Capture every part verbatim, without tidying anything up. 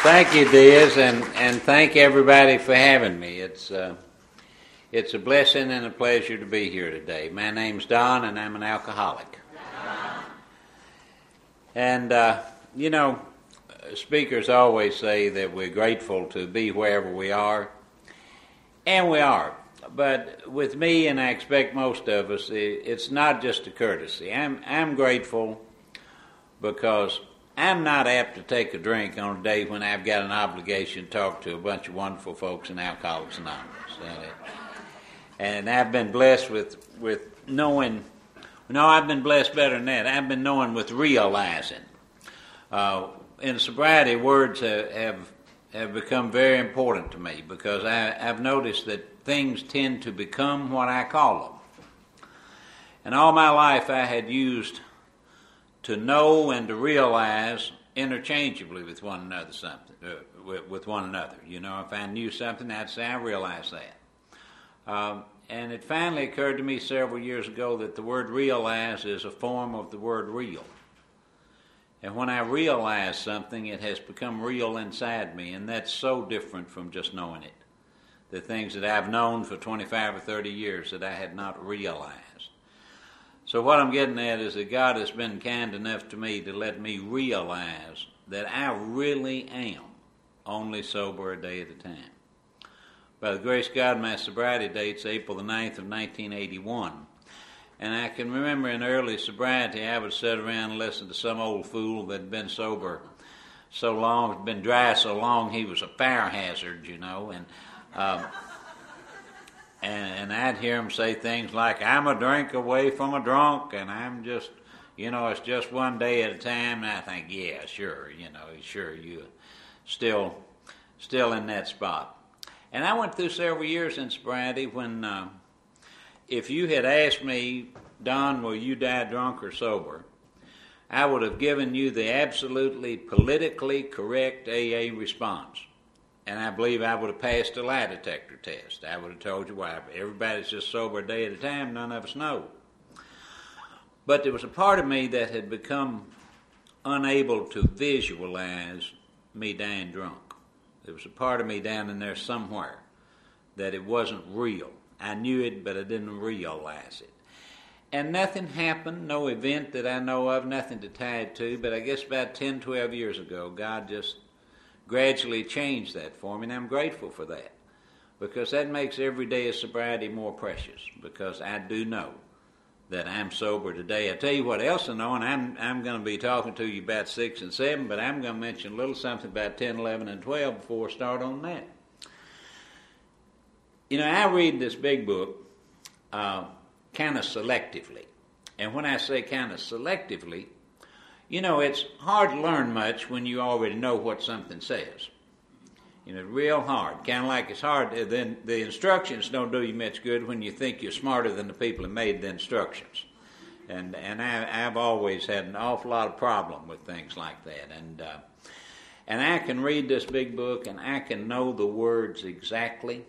Thank you, Diaz, and, and thank everybody for having me. It's uh, it's a blessing and a pleasure to be here today. My name's Don, and I'm an alcoholic. And, uh, you know, speakers always say that we're grateful to be wherever we are, and we are. But with me, and I expect most of us, it's not just a courtesy. I'm I'm grateful because I'm not apt to take a drink on a day when I've got an obligation to talk to a bunch of wonderful folks in Alcoholics Anonymous. And I've been blessed with, with knowing, no, I've been blessed better than that. I've been knowing with realizing. Uh, in sobriety, words have, have have become very important to me because I, I've noticed that things tend to become what I call them. And all my life I had used to know and to realize interchangeably with one another something, uh, with, with one another. You know, if I knew something, I'd say I realize that. Um, and it finally occurred to me several years ago that the word realize is a form of the word real. And when I realize something, it has become real inside me, and that's so different from just knowing it. The things that I've known for twenty-five or thirty years that I had not realized. So what I'm getting at is that God has been kind enough to me to let me realize that I really am only sober a day at a time. By the grace of God, my sobriety date's April the ninth of nineteen eighty-one. And I can remember in early sobriety I would sit around and listen to some old fool that had been sober so long, been dry so long he was a fire hazard, you know, and... Um, And, and I'd hear him say things like, I'm a drink away from a drunk, and I'm just, you know, it's just one day at a time. And I think, yeah, sure, you know, sure, you still, still in that spot. And I went through several years in sobriety when, uh, if you had asked me, Don, will you die drunk or sober, I would have given you the absolutely politically correct A A response. And I believe I would have passed a lie detector test. I would have told you why. Everybody's just sober a day at a time. None of us know. But there was a part of me that had become unable to visualize me dying drunk. There was a part of me down in there somewhere that it wasn't real. I knew it, but I didn't realize it. And nothing happened, no event that I know of, nothing to tie it to. But I guess about ten, twelve years ago, God just gradually changed that for me, and I'm grateful for that because that makes every day of sobriety more precious because I do know that I'm sober today. I tell you what else I know, and I'm I'm going to be talking to you about six and seven, but I'm going to mention a little something about ten, eleven, and twelve before I start on that. You know, I read this big book uh, kind of selectively, and when I say kind of selectively, you know, it's hard to learn much when you already know what something says. You know, it's real hard. Kind of like it's hard. Then the instructions don't do you much good when you think you're smarter than the people who made the instructions. And and I, I've always had an awful lot of problem with things like that. And uh, and I can read this big book and I can know the words exactly.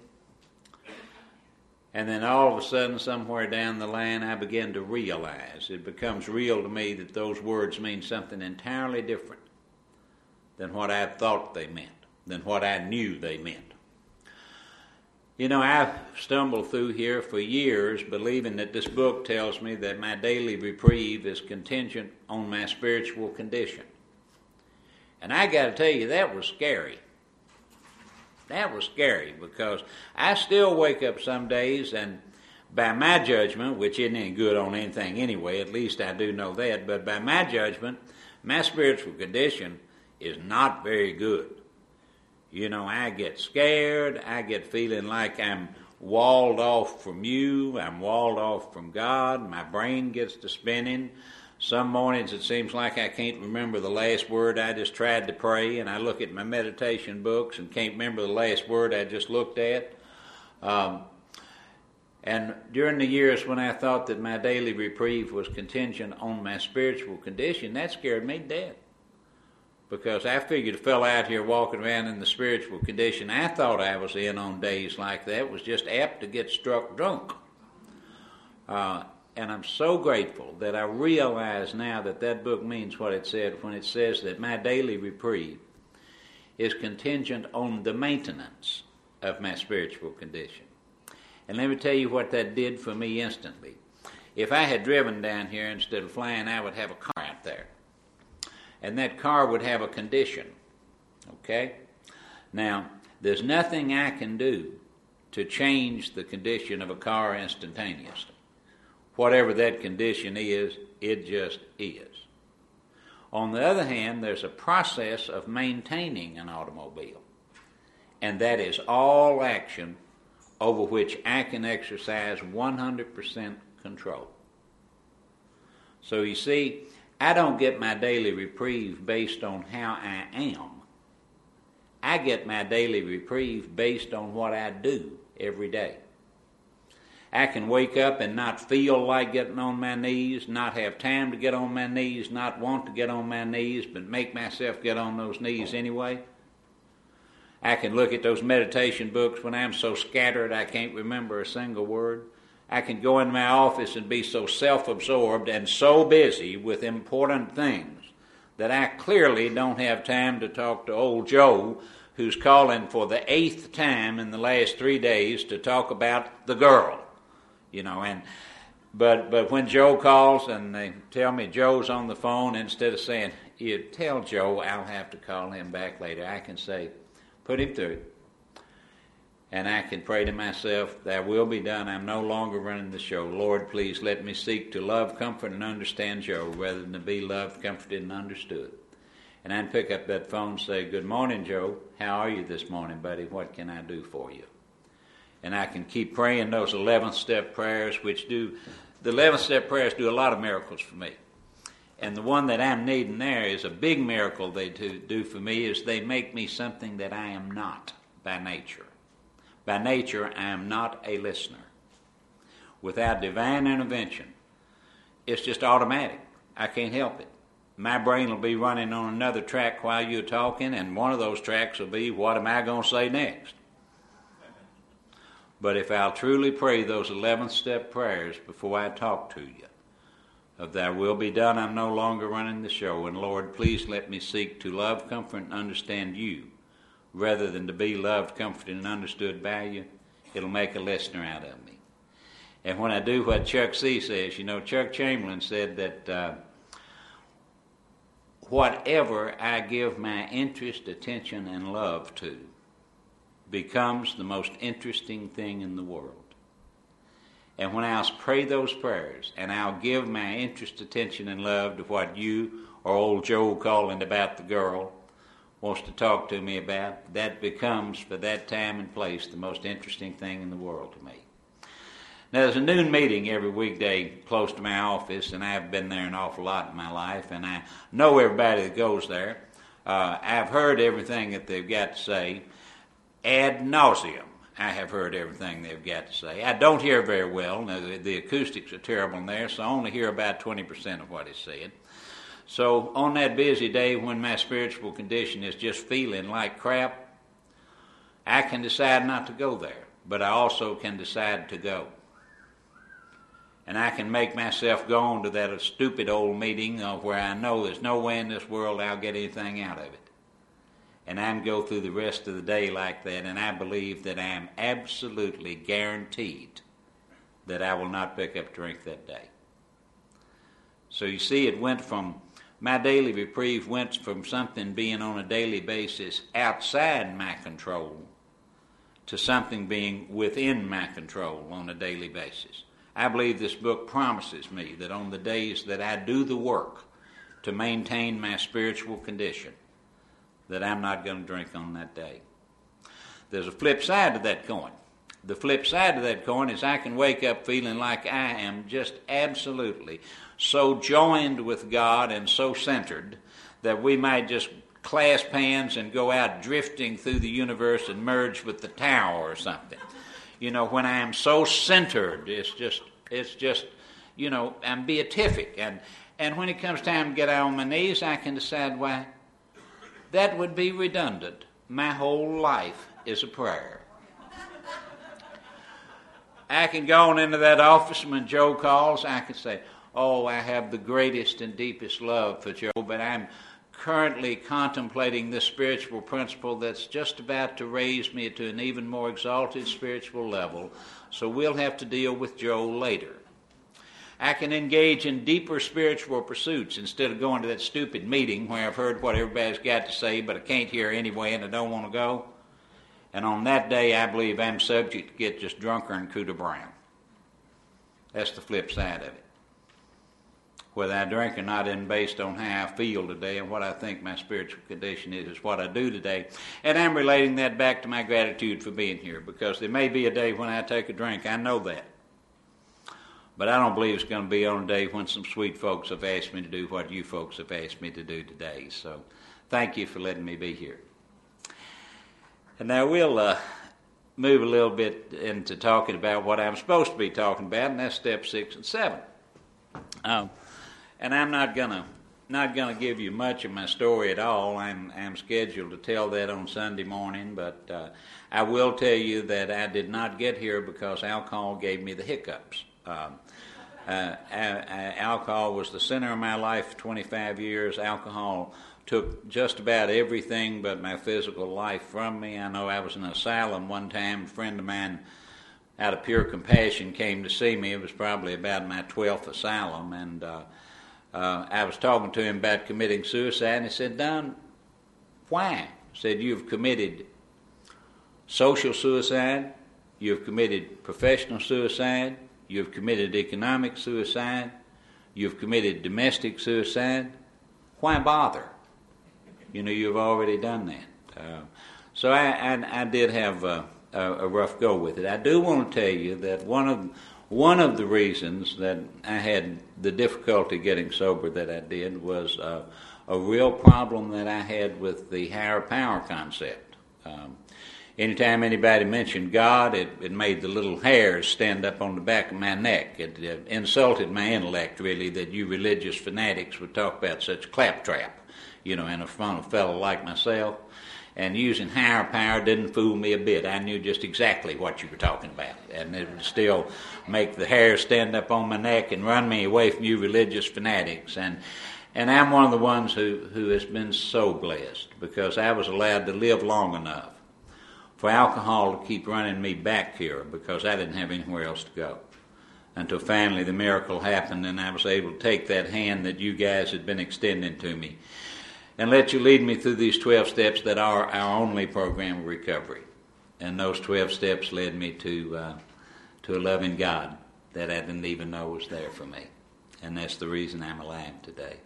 And then all of a sudden, somewhere down the line, I begin to realize, it becomes real to me that those words mean something entirely different than what I thought they meant, than what I knew they meant. You know, I've stumbled through here for years believing that this book tells me that my daily reprieve is contingent on my spiritual condition. And I got to tell you, that was scary. That was scary because I still wake up some days and by my judgment, which isn't any good on anything anyway, at least I do know that, but by my judgment, my spiritual condition is not very good. You know, I get scared, I get feeling like I'm walled off from you, I'm walled off from God, my brain gets to spinning. Some mornings it seems like I can't remember the last word I just tried to pray, and I look at my meditation books and can't remember the last word I just looked at. Um, and during the years when I thought that my daily reprieve was contingent on my spiritual condition, that scared me to death. Because I figured a fellow out here walking around in the spiritual condition I thought I was in on days like that was just apt to get struck drunk. Uh, And I'm so grateful that I realize now that that book means what it said when it says that my daily reprieve is contingent on the maintenance of my spiritual condition. And let me tell you what that did for me instantly. If I had driven down here instead of flying, I would have a car out there. And that car would have a condition. Okay? Now, there's nothing I can do to change the condition of a car instantaneously. Whatever that condition is, it just is. On the other hand, there's a process of maintaining an automobile. And that is all action over which I can exercise one hundred percent control. So you see, I don't get my daily reprieve based on how I am. I get my daily reprieve based on what I do every day. I can wake up and not feel like getting on my knees, not have time to get on my knees, not want to get on my knees, but make myself get on those knees anyway. I can look at those meditation books when I'm so scattered I can't remember a single word. I can go in my office and be so self-absorbed and so busy with important things that I clearly don't have time to talk to old Joe, who's calling for the eighth time in the last three days to talk about the girl. You know, and but but when Joe calls and they tell me Joe's on the phone, instead of saying, you tell Joe I'll have to call him back later, I can say, put him through. And I can pray to myself, thy will be done. I'm no longer running the show. Lord, please let me seek to love, comfort, and understand Joe rather than to be loved, comforted, and understood. And I'd pick up that phone and say, good morning, Joe. How are you this morning, buddy? What can I do for you? And I can keep praying those eleventh step prayers, which do, the eleventh step prayers do a lot of miracles for me. And the one that I'm needing there is a big miracle they do, do for me, is they make me something that I am not by nature. By nature, I am not a listener. Without divine intervention, it's just automatic. I can't help it. My brain will be running on another track while you're talking, and one of those tracks will be, what am I going to say next? But if I'll truly pray those eleventh step prayers before I talk to you, of thy will be done, I'm no longer running the show, and Lord, please let me seek to love, comfort, and understand you, rather than to be loved, comforted, and understood by you, it'll make a listener out of me. And when I do what Chuck C. says, you know, Chuck Chamberlain said that uh, whatever I give my interest, attention, and love to becomes the most interesting thing in the world. And when I'll pray those prayers, and I'll give my interest, attention, and love to what you or old Joe calling about the girl wants to talk to me about, that becomes, for that time and place, the most interesting thing in the world to me. Now, there's a noon meeting every weekday close to my office, and I've been there an awful lot in my life, and I know everybody that goes there. Uh, I've heard everything that they've got to say. Ad nauseum, I have heard everything they've got to say. I don't hear very well. Now, the, the acoustics are terrible in there, so I only hear about twenty percent of what is said. So on that busy day when my spiritual condition is just feeling like crap, I can decide not to go there, but I also can decide to go. And I can make myself go on to that stupid old meeting uh, where I know there's no way in this world I'll get anything out of it. And I can go through the rest of the day like that, and I believe that I am absolutely guaranteed that I will not pick up drink that day. So you see, it went from, my daily reprieve went from something being on a daily basis outside my control to something being within my control on a daily basis. I believe this book promises me that on the days that I do the work to maintain my spiritual condition, that I'm not going to drink on that day. There's a flip side to that coin. The flip side of that coin is I can wake up feeling like I am just absolutely so joined with God and so centered that we might just clasp hands and go out drifting through the universe and merge with the Tao or something. You know, when I am so centered, it's just, it's just, you know, I'm beatific. And, and when it comes time to get out on my knees, I can decide, why, that would be redundant. My whole life is a prayer. I can go on into that office when Joe calls, I can say, oh, I have the greatest and deepest love for Joe, but I'm currently contemplating this spiritual principle that's just about to raise me to an even more exalted spiritual level, so we'll have to deal with Joel later. I can engage in deeper spiritual pursuits instead of going to that stupid meeting where I've heard what everybody's got to say, but I can't hear anyway and I don't want to go. And on that day, I believe I'm subject to get just drunker than Cooter Brown. That's the flip side of it. Whether I drink or not isn't based on how I feel today, and what I think my spiritual condition is, is what I do today. And I'm relating that back to my gratitude for being here, because there may be a day when I take a drink. I know that. But I don't believe it's going to be on a day when some sweet folks have asked me to do what you folks have asked me to do today. So thank you for letting me be here. And now we'll uh, move a little bit into talking about what I'm supposed to be talking about, and that's step six and seven. Um, and I'm not gonna not gonna give you much of my story at all. I'm I'm scheduled to tell that on Sunday morning, but uh, I will tell you that I did not get here because alcohol gave me the hiccups. Um, uh, uh, alcohol was the center of my life for twenty-five years. Alcohol took just about everything but my physical life from me. I know I was in an asylum one time. A friend of mine, out of pure compassion, came to see me. It was probably about my twelfth asylum, and uh, uh, I was talking to him about committing suicide, and he said, "Don, why?" He said, "You've committed social suicide, you've committed professional suicide, you've committed economic suicide, you've committed domestic suicide. Why bother? You know, you've already done that." Uh, so I, I, I did have a, a, a rough go with it. I do want to tell you that one of one of the reasons that I had the difficulty getting sober that I did was uh, a real problem that I had with the higher power concept. Um, anytime anybody mentioned God, it, it made the little hairs stand up on the back of my neck. It, it insulted my intellect, really, that you religious fanatics would talk about such claptrap, you know, in front of a fellow like myself. And using higher power didn't fool me a bit. I knew just exactly what you were talking about. And it would still make the hair stand up on my neck and run me away from you religious fanatics. And and I'm one of the ones who, who has been so blessed, because I was allowed to live long enough for alcohol to keep running me back here, because I didn't have anywhere else to go. Until finally the miracle happened and I was able to take that hand that you guys had been extending to me and let you lead me through these twelve steps that are our only program of recovery. And those twelve steps led me to uh, to a loving God that I didn't even know was there for me. And that's the reason I'm alive today.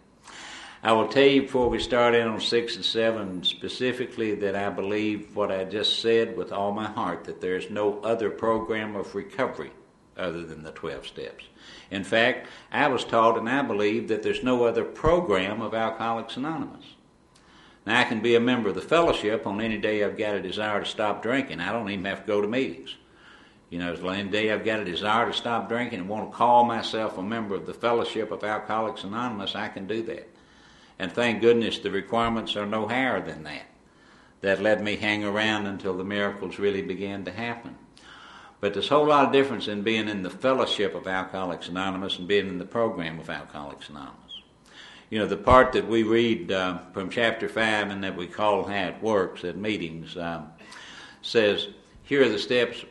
I will tell you before we start in on six and seven specifically that I believe what I just said with all my heart, that there is no other program of recovery other than the twelve steps. In fact, I was taught and I believe that there's no other program of Alcoholics Anonymous. Now, I can be a member of the fellowship on any day I've got a desire to stop drinking. I don't even have to go to meetings. You know, any day I've got a desire to stop drinking and want to call myself a member of the fellowship of Alcoholics Anonymous, I can do that. And thank goodness the requirements are no higher than that. That let me hang around until the miracles really began to happen. But there's a whole lot of difference in being in the fellowship of Alcoholics Anonymous and being in the program of Alcoholics Anonymous. You know, the part that we read uh, from chapter five and that we call How It Works at meetings um, says, here are the steps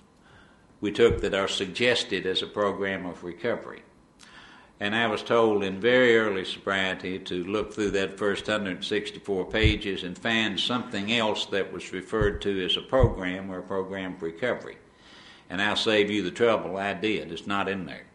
we took that are suggested as a program of recovery. And I was told in very early sobriety to look through that first one hundred sixty-four pages and find something else that was referred to as a program or a program of recovery. And I'll save you the trouble, I did. It's not in there.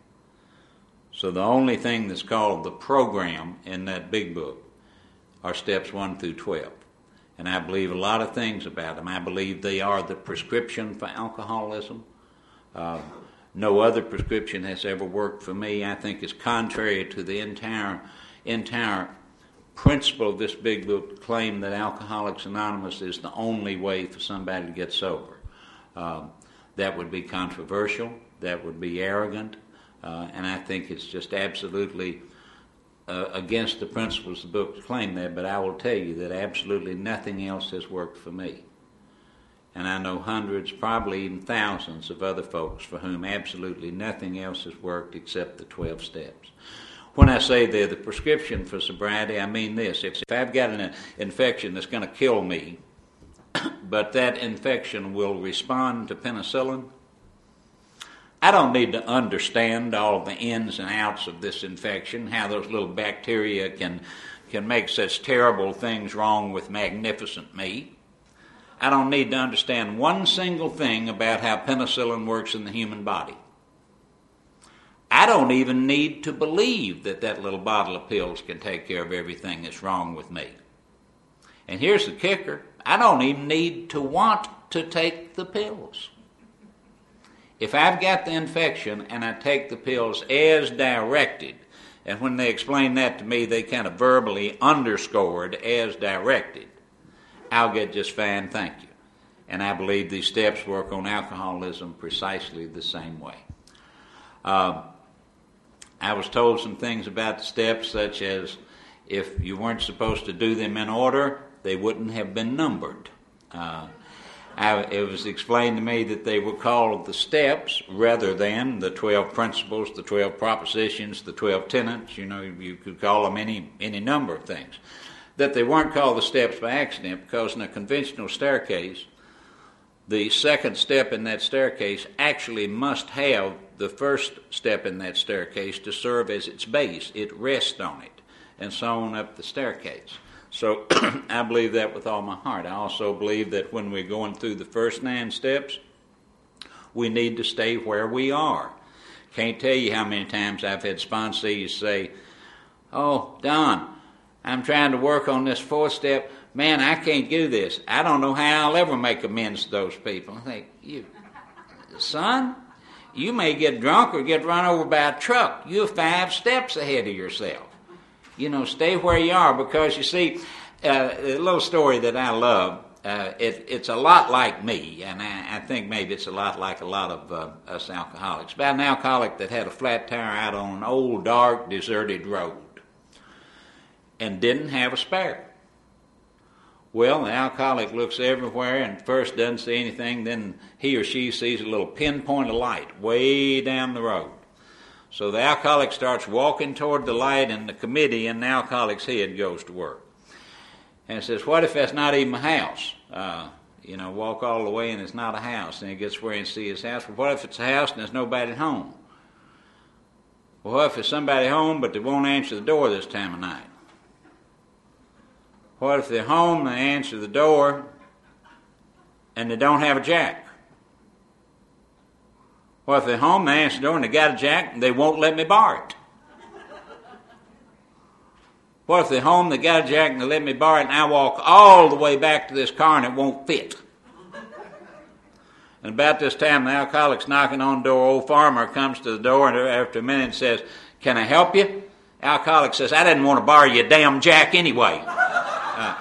So the only thing that's called the program in that big book are steps one through twelve. And I believe a lot of things about them. I believe they are the prescription for alcoholism. Uh, no other prescription has ever worked for me. I think it's contrary to the entire, entire principle of this big book to claim that Alcoholics Anonymous is the only way for somebody to get sober. Uh, that would be controversial. That would be arrogant. Uh, and I think it's just absolutely uh, against the principles of the book to claim that, but I will tell you that absolutely nothing else has worked for me. And I know hundreds, probably even thousands of other folks for whom absolutely nothing else has worked except the twelve steps. When I say they're the prescription for sobriety, I mean this. If, if I've got an infection that's going to kill me, but that infection will respond to penicillin, I don't need to understand all the ins and outs of this infection, how those little bacteria can, can make such terrible things wrong with magnificent me. I don't need to understand one single thing about how penicillin works in the human body. I don't even need to believe that that little bottle of pills can take care of everything that's wrong with me. And here's the kicker. I don't even need to want to take the pills. If I've got the infection and I take the pills as directed, and when they explained that to me, they kind of verbally underscored as directed, I'll get just fine, thank you. And I believe these steps work on alcoholism precisely the same way. Uh, I was told some things about the steps, such as if you weren't supposed to do them in order, they wouldn't have been numbered. Uh, I, it was explained to me that they were called the steps rather than the twelve principles, the twelve propositions, the twelve tenets. You know, you could call them any any number of things. That they weren't called the steps by accident, because in a conventional staircase, the second step in that staircase actually must have the first step in that staircase to serve as its base. It rests on it, and so on up the staircase. So I believe that with all my heart. I also believe that when we're going through the first nine steps, we need to stay where we are. Can't tell you how many times I've had sponsees say, "Oh, Don, I'm trying to work on this fourth step. Man, I can't do this. I don't know how I'll ever make amends to those people." I think, you, son, you may get drunk or get run over by a truck. You're five steps ahead of yourself. You know, stay where you are, because you see, uh, a little story that I love, uh, it, it's a lot like me, and I, I think maybe it's a lot like a lot of uh, us alcoholics. About an alcoholic that had a flat tire out on an old, dark, deserted road and didn't have a spare. Well, the alcoholic looks everywhere and first doesn't see anything, then he or she sees a little pinpoint of light way down the road. So the alcoholic starts walking toward the light, and the committee in the alcoholic's head goes to work. And says, what if that's not even a house? Uh, you know, walk all the way and it's not a house. And he gets where he can see his house. Well, what if it's a house and there's nobody at home? Well, what if there's somebody home but they won't answer the door this time of night? What if they're home and they answer the door and they don't have a jack? What if they're home, they answer the door and they got a jack and they won't let me borrow it? What if they're home, they got a jack and they let me borrow it, and I walk all the way back to this car and it won't fit? And about this time, the alcoholic's knocking on the door. Old farmer comes to the door and after a minute says, "Can I help you?" Alcoholic says, "I didn't want to borrow your damn jack anyway." Uh,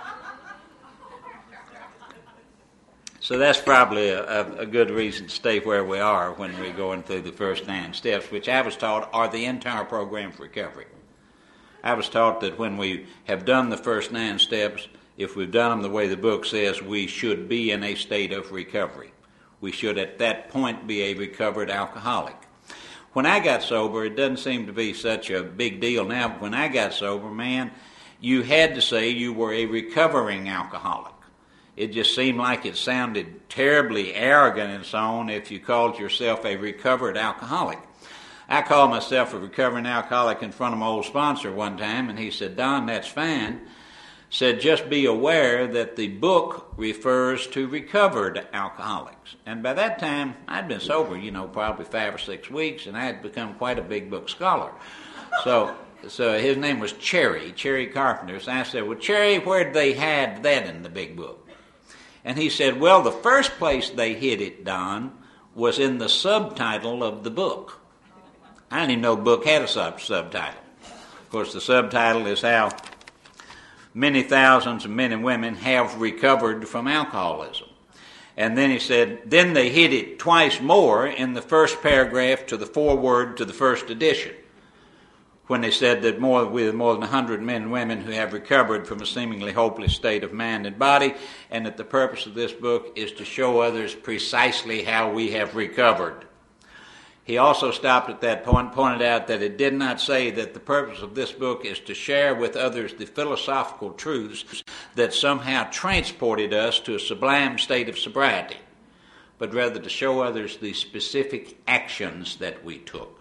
so that's probably a, a, a good reason to stay where we are when we're going through the first nine steps, which I was taught are the entire program for recovery. I was taught that when we have done the first nine steps, if we've done them the way the book says, we should be in a state of recovery. We should at that point be a recovered alcoholic. When I got sober, it doesn't seem to be such a big deal now, but when I got sober, man, you had to say you were a recovering alcoholic. It just seemed like it sounded terribly arrogant and so on if you called yourself a recovered alcoholic. I called myself a recovering alcoholic in front of my old sponsor one time, and he said, "Don, that's fine." Said, "Just be aware that the book refers to recovered alcoholics." And by that time, I'd been sober, you know, probably five or six weeks, and I had become quite a big book scholar. So so his name was Cherry, Cherry Carpenter. So I said, "Well, Cherry, where did they hide that in the big book?" And he said, "Well, the first place they hid it, Don, was in the subtitle of the book." I didn't even know the book had a sub- subtitle. Of course, the subtitle is how many thousands of men and women have recovered from alcoholism. And then he said, then they hid it twice more in the first paragraph to the foreword to the first edition, when they said that more with more than one hundred men and women who have recovered from a seemingly hopeless state of mind and body, and that the purpose of this book is to show others precisely how we have recovered. He also stopped at that point, pointed out that it did not say that the purpose of this book is to share with others the philosophical truths that somehow transported us to a sublime state of sobriety, but rather to show others the specific actions that we took,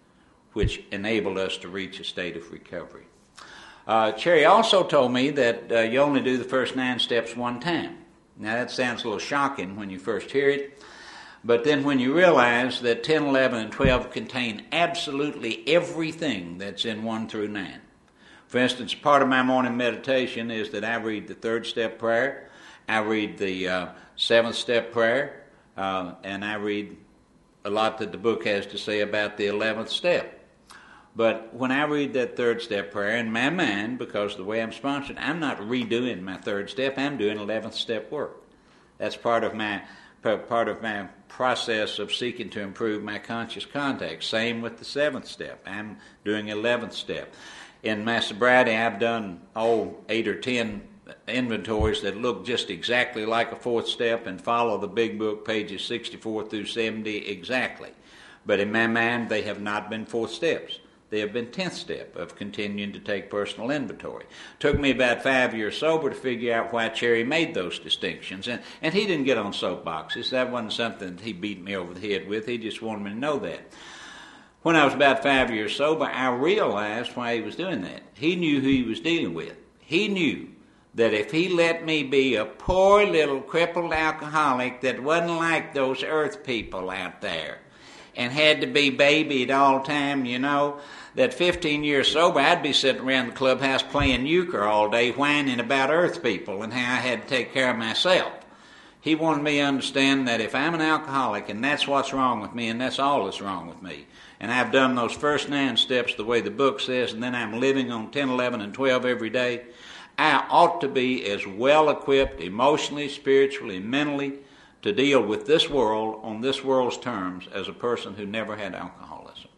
which enabled us to reach a state of recovery. Uh, Cherry also told me that uh, you only do the first nine steps one time. Now that sounds a little shocking when you first hear it, but then when you realize that ten, eleven, and twelve contain absolutely everything that's in one through nine. For instance, part of my morning meditation is that I read the third step prayer, I read the uh, seventh step prayer, uh, and I read a lot that the book has to say about the eleventh step. But when I read that third step prayer, in my mind, because of the way I'm sponsored, I'm not redoing my third step, I'm doing eleventh step work. That's part of my part of my process of seeking to improve my conscious contact. Same with the seventh step. I'm doing eleventh step. In my sobriety, I've done, oh, eight or ten inventories that look just exactly like a fourth step and follow the big book, pages sixty-four through seventy exactly. But in my mind, they have not been fourth steps. They have been tenth step of continuing to take personal inventory. Took me about five years sober to figure out why Cherry made those distinctions. And, and he didn't get on soapboxes. That wasn't something that he beat me over the head with. He just wanted me to know that. When I was about five years sober, I realized why he was doing that. He knew who he was dealing with. He knew that if he let me be a poor little crippled alcoholic that wasn't like those earth people out there and had to be babied all the time, you know, that fifteen years sober, I'd be sitting around the clubhouse playing euchre all day, whining about earth people and how I had to take care of myself. He wanted me to understand that if I'm an alcoholic and that's what's wrong with me and that's all that's wrong with me, and I've done those first nine steps the way the book says, and then I'm living on ten, eleven, and twelve every day, I ought to be as well equipped emotionally, spiritually, mentally to deal with this world on this world's terms as a person who never had alcoholism.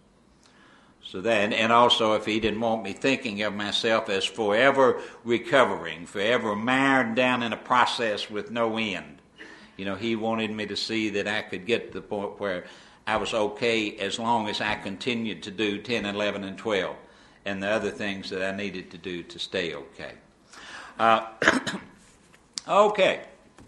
So that, and also if he didn't want me thinking of myself as forever recovering, forever mired down in a process with no end. You know, he wanted me to see that I could get to the point where I was okay as long as I continued to do ten, eleven, and twelve, and the other things that I needed to do to stay okay. Uh, okay.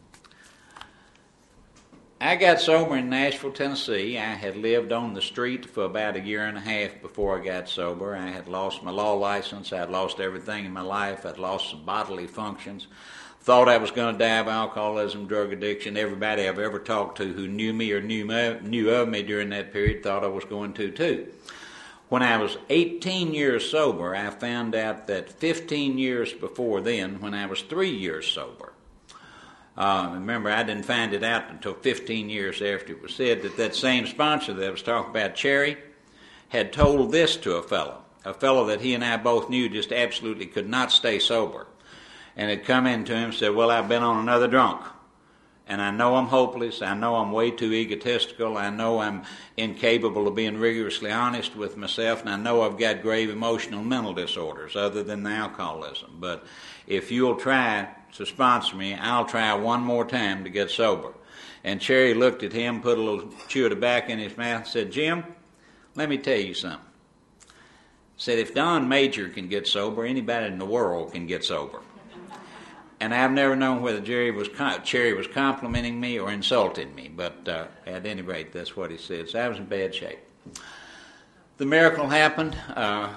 I got sober in Nashville, Tennessee. I had lived on the street for about a year and a half before I got sober. I had lost my law license. I'd lost everything in my life. I'd lost some bodily functions. Thought I was going to die of alcoholism, drug addiction. Everybody I've ever talked to who knew me or knew, me, knew of me during that period thought I was going to too. When I was eighteen years sober, I found out that fifteen years before then, when I was three years sober, Uh, remember, I didn't find it out until fifteen years after it was said that that same sponsor that I was talking about, Cherry, had told this to a fellow, a fellow that he and I both knew just absolutely could not stay sober, and had come in to him and said, well, I've been on another drunk, and I know I'm hopeless, I know I'm way too egotistical, I know I'm incapable of being rigorously honest with myself, and I know I've got grave emotional and mental disorders other than the alcoholism, but if you'll try to sponsor me, I'll try one more time to get sober. And Cherry looked at him, put a little chew of tobacco in his mouth, and said, Jim, let me tell you something. Said, if Don Major can get sober, anybody in the world can get sober. And I've never known whether Jerry was Cherry was complimenting me or insulting me, but uh, at any rate, that's what he said. So I was in bad shape. The miracle happened. Uh,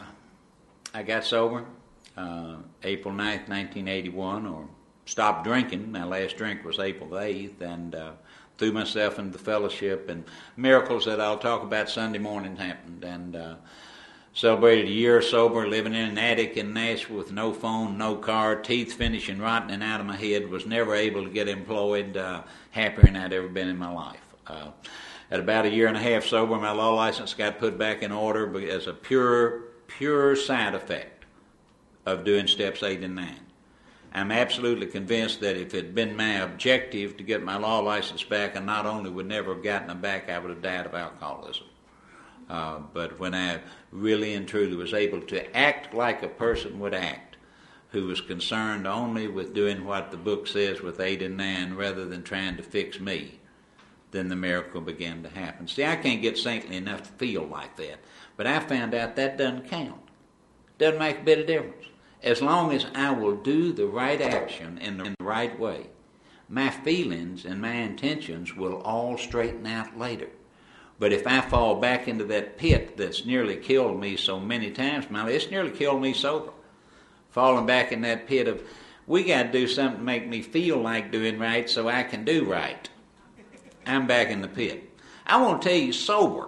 I got sober uh, April ninth, nineteen eighty-one, or stopped drinking. My last drink was April the eighth, and uh, threw myself into the fellowship, and miracles that I'll talk about Sunday morning happened, and uh, celebrated a year sober, living in an attic in Nashville with no phone, no car, teeth finishing rotting out of my head, was never able to get employed, uh, happier than I'd ever been in my life. Uh, at about a year and a half sober, my law license got put back in order as a pure, pure side effect of doing steps eight and nine. I'm absolutely convinced that if it had been my objective to get my law license back, I not only would never have gotten it back, I would have died of alcoholism. Uh, but when I really and truly was able to act like a person would act, who was concerned only with doing what the book says with eight and nine rather than trying to fix me, then the miracle began to happen. See, I can't get saintly enough to feel like that. But I found out that doesn't count. Doesn't make a bit of difference. As long as I will do the right action in the, in the right way, my feelings and my intentions will all straighten out later. But if I fall back into that pit that's nearly killed me so many times, man, it's nearly killed me sober. Falling back in that pit of, we got to do something to make me feel like doing right so I can do right. I'm back in the pit. I want to tell you, sober.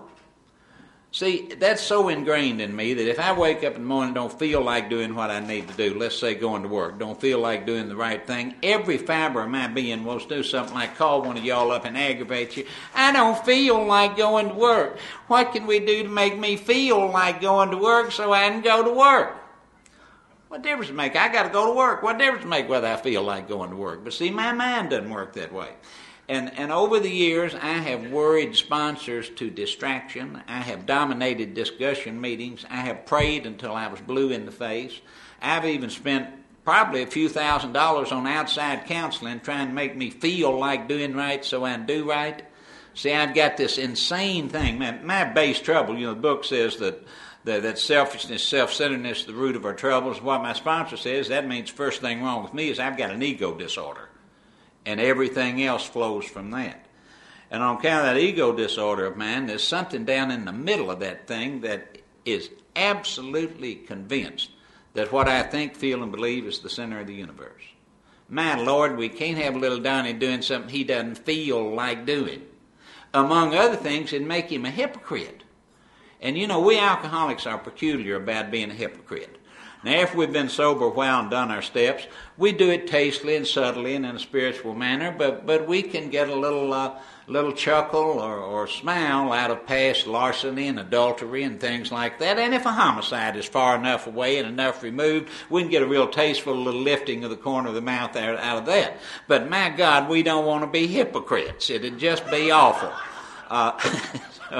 See, that's so ingrained in me that if I wake up in the morning and don't feel like doing what I need to do, let's say going to work, don't feel like doing the right thing, every fiber of my being wants to do something like call one of y'all up and aggravate you. I don't feel like going to work. What can we do to make me feel like going to work so I can go to work? What difference does it make? I got to go to work. What difference does it make whether I feel like going to work? But see, my mind doesn't work that way. And and over the years, I have worried sponsors to distraction. I have dominated discussion meetings. I have prayed until I was blue in the face. I've even spent probably a few thousand dollars on outside counseling trying to make me feel like doing right so I do right. See, I've got this insane thing. My, my base trouble, you know, the book says that, that, that selfishness, self-centeredness is the root of our troubles. What my sponsor says, that means first thing wrong with me is I've got an ego disorder. And everything else flows from that. And on account of that ego disorder of mine, there's something down in the middle of that thing that is absolutely convinced that what I think, feel, and believe is the center of the universe. My Lord, we can't have little Donnie doing something he doesn't feel like doing. Among other things, it'd make him a hypocrite. And you know, we alcoholics are peculiar about being a hypocrite. Now, after we've been sober a while and done our steps, we do it tastefully and subtly and in a spiritual manner, but, but we can get a little uh, little chuckle or, or smile out of past larceny and adultery and things like that. And if a homicide is far enough away and enough removed, we can get a real tasteful little lifting of the corner of the mouth out, out of that. But my God, we don't want to be hypocrites. It'd just be awful. Uh, so,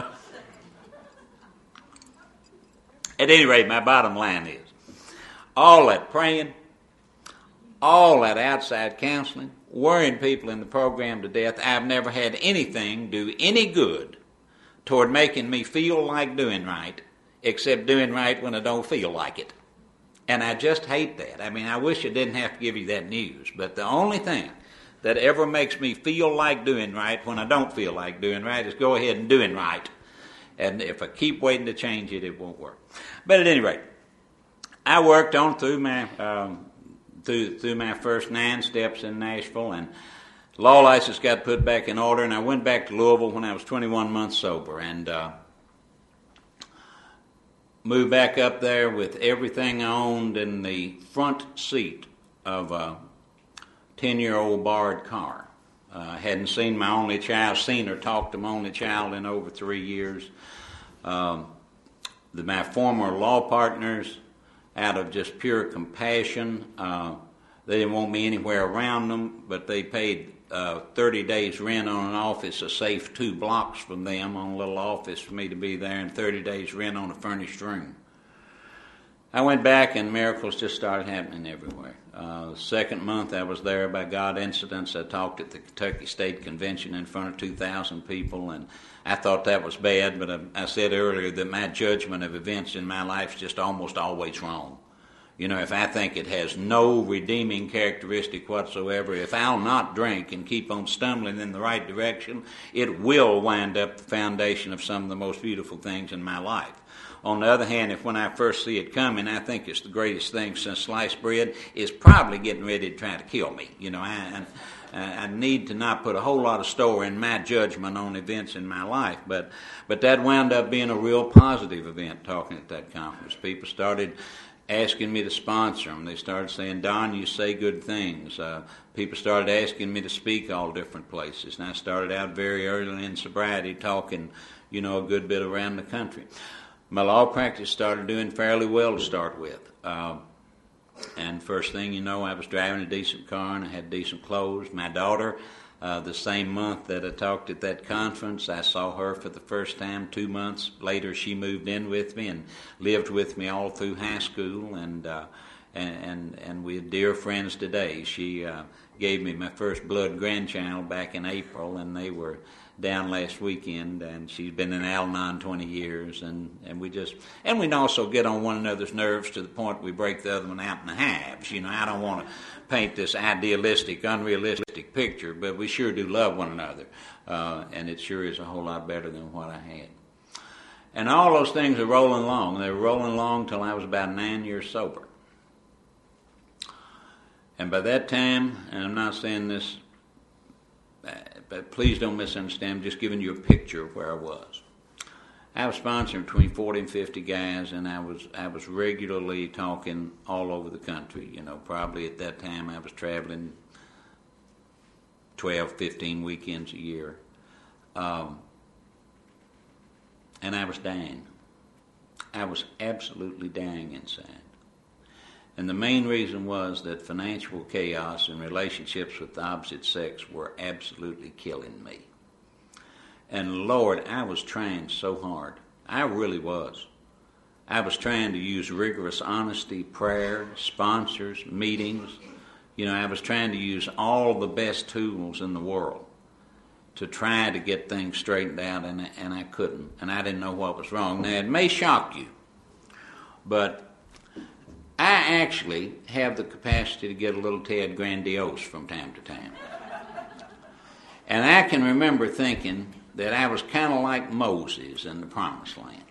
at any rate, my bottom line is, all that praying, all that outside counseling, worrying people in the program to death, I've never had anything do any good toward making me feel like doing right, except doing right when I don't feel like it. And I just hate that. I mean, I wish I didn't have to give you that news, but the only thing that ever makes me feel like doing right when I don't feel like doing right is go ahead and doing right. And if I keep waiting to change it, it won't work. But at any rate, I worked on through my um, through through my first nine steps in Nashville, and law license got put back in order, and I went back to Louisville when I was twenty-one months sober, and uh, moved back up there with everything I owned in the front seat of a ten-year-old borrowed car. Uh, I hadn't seen my only child, seen or talked to my only child in over three years. Um, the, my former law partners, out of just pure compassion, uh, they didn't want me anywhere around them, but they paid uh, thirty days rent on an office, a safe two blocks from them, on a little office for me to be there, and thirty days rent on a furnished room. I went back and miracles just started happening everywhere. Uh, the second month I was there, by God incidents, I talked at the Kentucky State Convention in front of two thousand people, and I thought that was bad, but I, I said earlier that my judgment of events in my life is just almost always wrong. You know, if I think it has no redeeming characteristic whatsoever, if I'll not drink and keep on stumbling in the right direction, it will wind up the foundation of some of the most beautiful things in my life. On the other hand, if when I first see it coming, I think it's the greatest thing since sliced bread, it's probably getting ready to try to kill me. You know, I, I, I need to not put a whole lot of store in my judgment on events in my life. But, but that wound up being a real positive event, talking at that conference. People started asking me to sponsor them. They started saying, Don, you say good things. Uh, people started asking me to speak all different places. And I started out very early in sobriety talking, you know, a good bit around the country. My law practice started doing fairly well to start with. Uh, and first thing you know, I was driving a decent car and I had decent clothes. My daughter, uh, the same month that I talked at that conference, I saw her for the first time. Two months later, she moved in with me and lived with me all through high school. And uh, and, and and we're dear friends today. She uh, gave me my first blood grandchild back in April, and they were down last weekend, and she's been in Al-Anon twenty years, and, and we just, and we also get on one another's nerves to the point we break the other one out in halves. You know, I don't want to paint this idealistic, unrealistic picture, but we sure do love one another, uh, and it sure is a whole lot better than what I had. And all those things are rolling along. They were rolling along till I was about nine years sober. And by that time, and I'm not saying this, but please don't misunderstand, I'm just giving you a picture of where I was. I was sponsoring between forty and fifty guys, and I was I was regularly talking all over the country. You know, probably at that time I was traveling twelve, fifteen weekends a year. Um, and I was dying. I was absolutely dying inside. And the main reason was that financial chaos and relationships with the opposite sex were absolutely killing me. And Lord, I was trying so hard. I really was. I was trying to use rigorous honesty, prayer, sponsors, meetings. You know, I was trying to use all the best tools in the world to try to get things straightened out, and, and I couldn't. And I didn't know what was wrong. Now, it may shock you, but I actually have the capacity to get a little tad grandiose from time to time. And I can remember thinking that I was kind of like Moses in the Promised Land.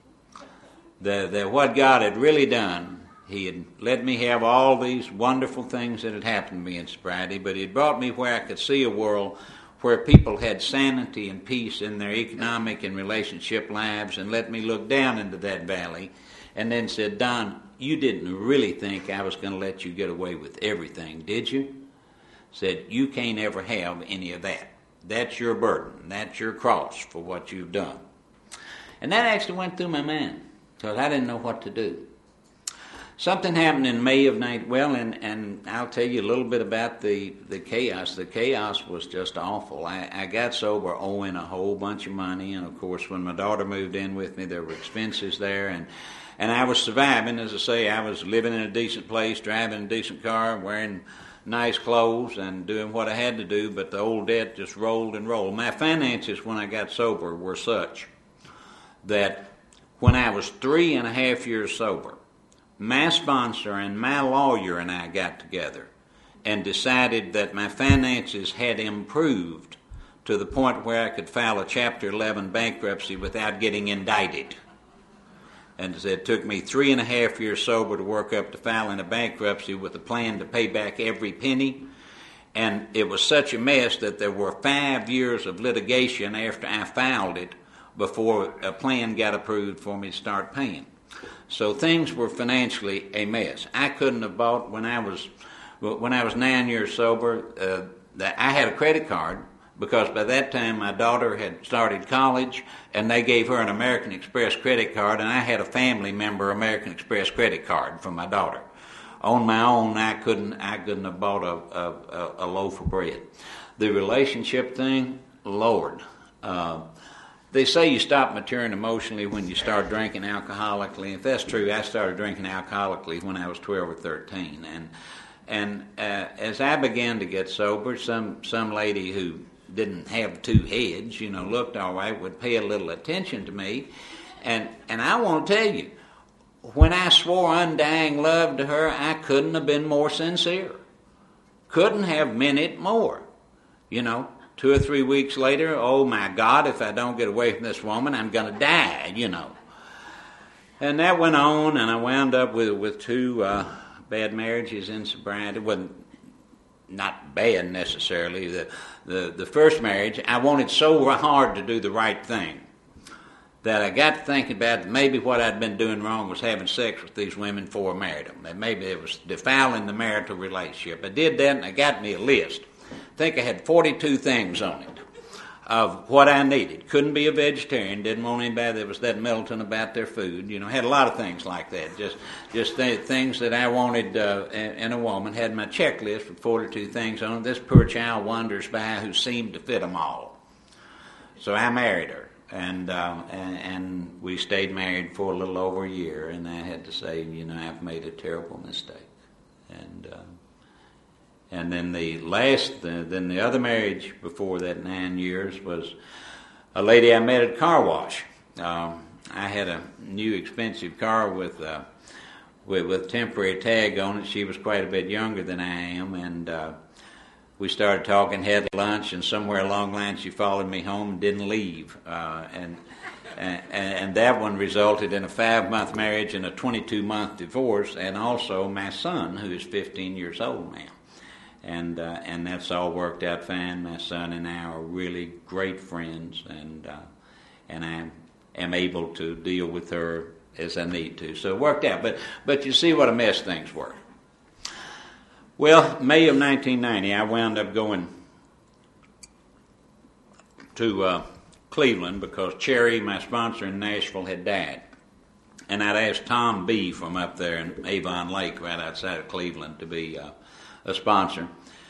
That, that what God had really done, he had let me have all these wonderful things that had happened to me in sobriety, but he had brought me where I could see a world where people had sanity and peace in their economic and relationship lives, and let me look down into that valley and then said, Don, you didn't really think I was going to let you get away with everything, did you? Said, you can't ever have any of that. That's your burden. That's your cross for what you've done. And that actually went through my mind because I didn't know what to do. Something happened in May of night. Well, and, and I'll tell you a little bit about the, the chaos. The chaos was just awful. I, I got sober owing a whole bunch of money, and of course when my daughter moved in with me, there were expenses there, and And I was surviving. As I say, I was living in a decent place, driving a decent car, wearing nice clothes, and doing what I had to do, but the old debt just rolled and rolled. My finances when I got sober were such that when I was three and a half years sober, my sponsor and my lawyer and I got together and decided that my finances had improved to the point where I could file a Chapter eleven bankruptcy without getting indicted. And it took me three and a half years sober to work up to filing a bankruptcy with a plan to pay back every penny. And it was such a mess that there were five years of litigation after I filed it before a plan got approved for me to start paying. So things were financially a mess. I couldn't have bought, when I was when I was nine years sober, uh, that I had a credit card, because by that time my daughter had started college, and they gave her an American Express credit card, and I had a family member American Express credit card for my daughter. On my own, I couldn't I couldn't have bought a, a, a loaf of bread. The relationship thing, Lord, uh, they say you stop maturing emotionally when you start drinking alcoholically. If that's true, I started drinking alcoholically when I was twelve or thirteen, and and uh, as I began to get sober, some some lady who didn't have two heads, you know, looked all right, would pay a little attention to me, and and I want to tell you, when I swore undying love to her, I couldn't have been more sincere. Couldn't have meant it more. You know, two or three weeks later, oh my God, if I don't get away from this woman, I'm going to die, you know. And that went on, and I wound up with with two uh, bad marriages in sobriety. It wasn't not bad necessarily. The, the, the first marriage, I wanted so hard to do the right thing that I got to thinking about maybe what I'd been doing wrong was having sex with these women before I married them. And maybe it was defiling the marital relationship. I did that, and I got me a list. I think I had forty-two things on it of what I needed. Couldn't be a vegetarian. Didn't want anybody that was that militant about their food. You know, had a lot of things like that. Just just th- things that I wanted uh, in, in a woman. Had my checklist with forty-two things on it. This poor child wanders by who seemed to fit them all. So I married her. And, uh, and and we stayed married for a little over a year, and I had to say, you know, I've made a terrible mistake. And uh, and then the last, the, then the other marriage before that nine years was a lady I met at a car wash. Um, I had a new expensive car with, uh, with with temporary tag on it. She was quite a bit younger than I am, and uh, we started talking, had lunch, and somewhere along the line she followed me home and didn't leave. Uh, and, and and that one resulted in a five-month marriage and a twenty-two-month divorce, and also my son, who is fifteen years old now. And uh, and that's all worked out fine. My son and I are really great friends, and uh, and I am able to deal with her as I need to. So it worked out. But but you see what a mess things were. Well, May of nineteen ninety, I wound up going to uh, Cleveland because Cherry, my sponsor in Nashville, had died. And I'd asked Tom B. from up there in Avon Lake, right outside of Cleveland, to be uh, a sponsor.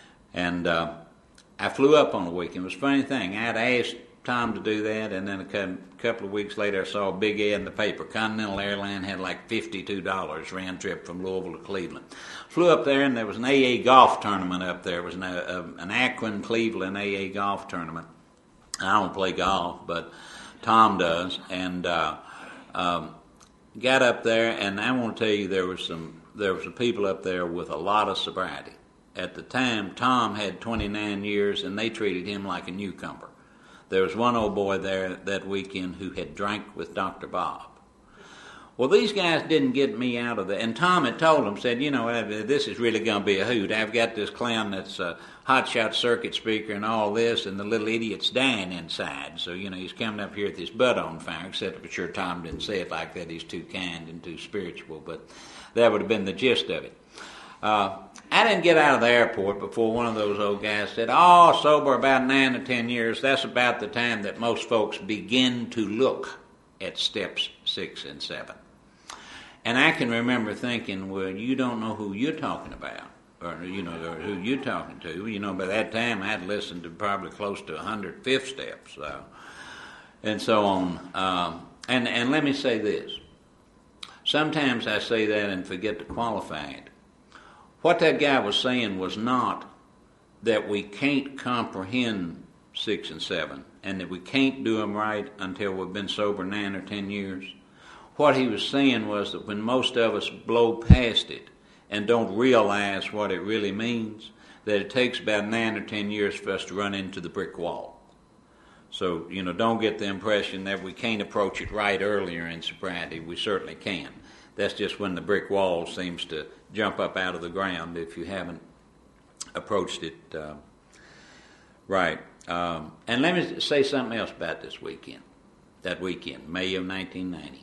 And uh, I flew up on the weekend. It was a funny thing. I'd asked Tom to do that, and then a couple of weeks later I saw a big ad in the paper. Continental Airline had like fifty-two dollars round trip from Louisville to Cleveland. Flew up there, and there was an A A golf tournament up there. It was an, a, an Akron-Cleveland A A golf tournament. I don't play golf, but Tom does. And uh, um, got up there, and I want to tell you there was some there was some people up there with a lot of sobriety. At the time, Tom had twenty-nine years, and they treated him like a newcomer. There was one old boy there that weekend who had drank with Doctor Bob. Well, these guys didn't get me out of there. And Tom had told them, said, you know, this is really going to be a hoot. I've got this clown that's a hotshot circuit speaker and all this, and the little idiot's dying inside. So, you know, he's coming up here with his butt on fire, except I'm sure Tom didn't say it like that. He's too kind and too spiritual, but that would have been the gist of it. Uh, I didn't get out of the airport before one of those old guys said, oh, sober about nine or ten years, that's about the time that most folks begin to look at steps six and seven. And I can remember thinking, well, you don't know who you're talking about, or, you know, or who you're talking to. You know, by that time I'd listened to probably close to one hundred fifth steps, uh, and so on. Um, and, and let me say this. Sometimes I say that and forget to qualify it. What that guy was saying was not that we can't comprehend six and seven and that we can't do them right until we've been sober nine or ten years. What he was saying was that when most of us blow past it and don't realize what it really means, that it takes about nine or ten years for us to run into the brick wall. So, you know, don't get the impression that we can't approach it right earlier in sobriety. We certainly can. That's just when the brick wall seems to jump up out of the ground if you haven't approached it uh, right. Um, and let me say something else about this weekend, that weekend, May of nineteen ninety.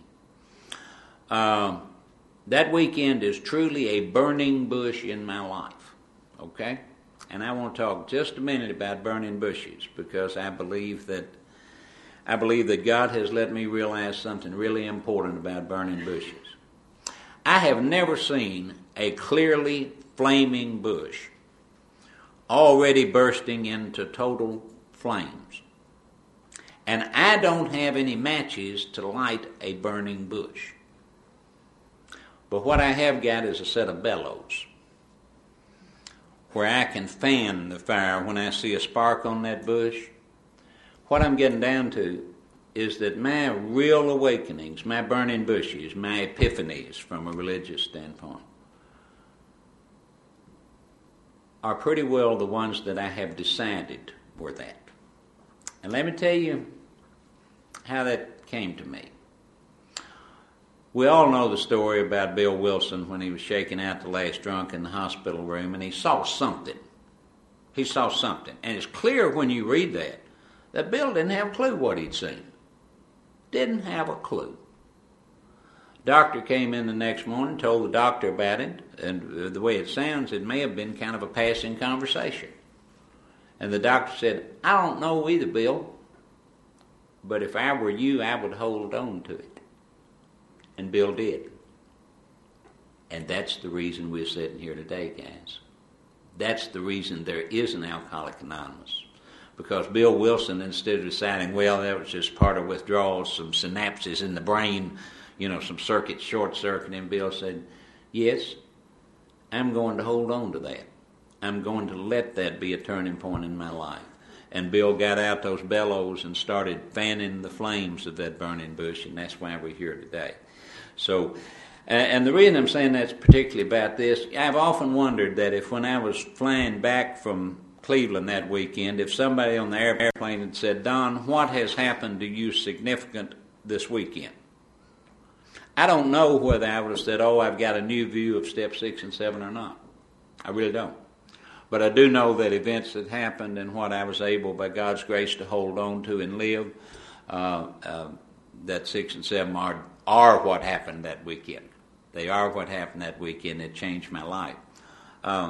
Um, that weekend is truly a burning bush in my life, okay? And I want to talk just a minute about burning bushes because I believe that I believe that God has let me realize something really important about burning bushes. I have never seen a clearly flaming bush already bursting into total flames. And I don't have any matches to light a burning bush. But what I have got is a set of bellows where I can fan the fire when I see a spark on that bush. What I'm getting down to is that my real awakenings, my burning bushes, my epiphanies from a religious standpoint, are pretty well the ones that I have decided were that. And let me tell you how that came to me. We all know the story about Bill Wilson when he was shaking out the last drunk in the hospital room, and he saw something. He saw something. And it's clear when you read that, that Bill didn't have a clue what he'd seen. Didn't have a clue. Doctor came in the next morning, told the doctor about it, and the way it sounds, it may have been kind of a passing conversation. And the doctor said, I don't know either, Bill, but if I were you, I would hold on to it. And Bill did. And that's the reason we're sitting here today, guys. That's the reason there is an Alcoholics Anonymous. Because Bill Wilson, instead of deciding, well, that was just part of withdrawal, some synapses in the brain, you know, some circuits short-circuiting, Bill said, yes, I'm going to hold on to that. I'm going to let that be a turning point in my life. And Bill got out those bellows and started fanning the flames of that burning bush, and that's why we're here today. So, and the reason I'm saying that's particularly about this, I've often wondered that if when I was flying back from Cleveland that weekend, if somebody on the airplane had said, Don, what has happened to you significant this weekend? I don't know whether I would have said, oh, I've got a new view of step six and seven or not. I really don't. But I do know that events that happened and what I was able, by God's grace, to hold on to and live, uh, uh, that six and seven are, are what happened that weekend. They are what happened that weekend. It changed my life. Uh,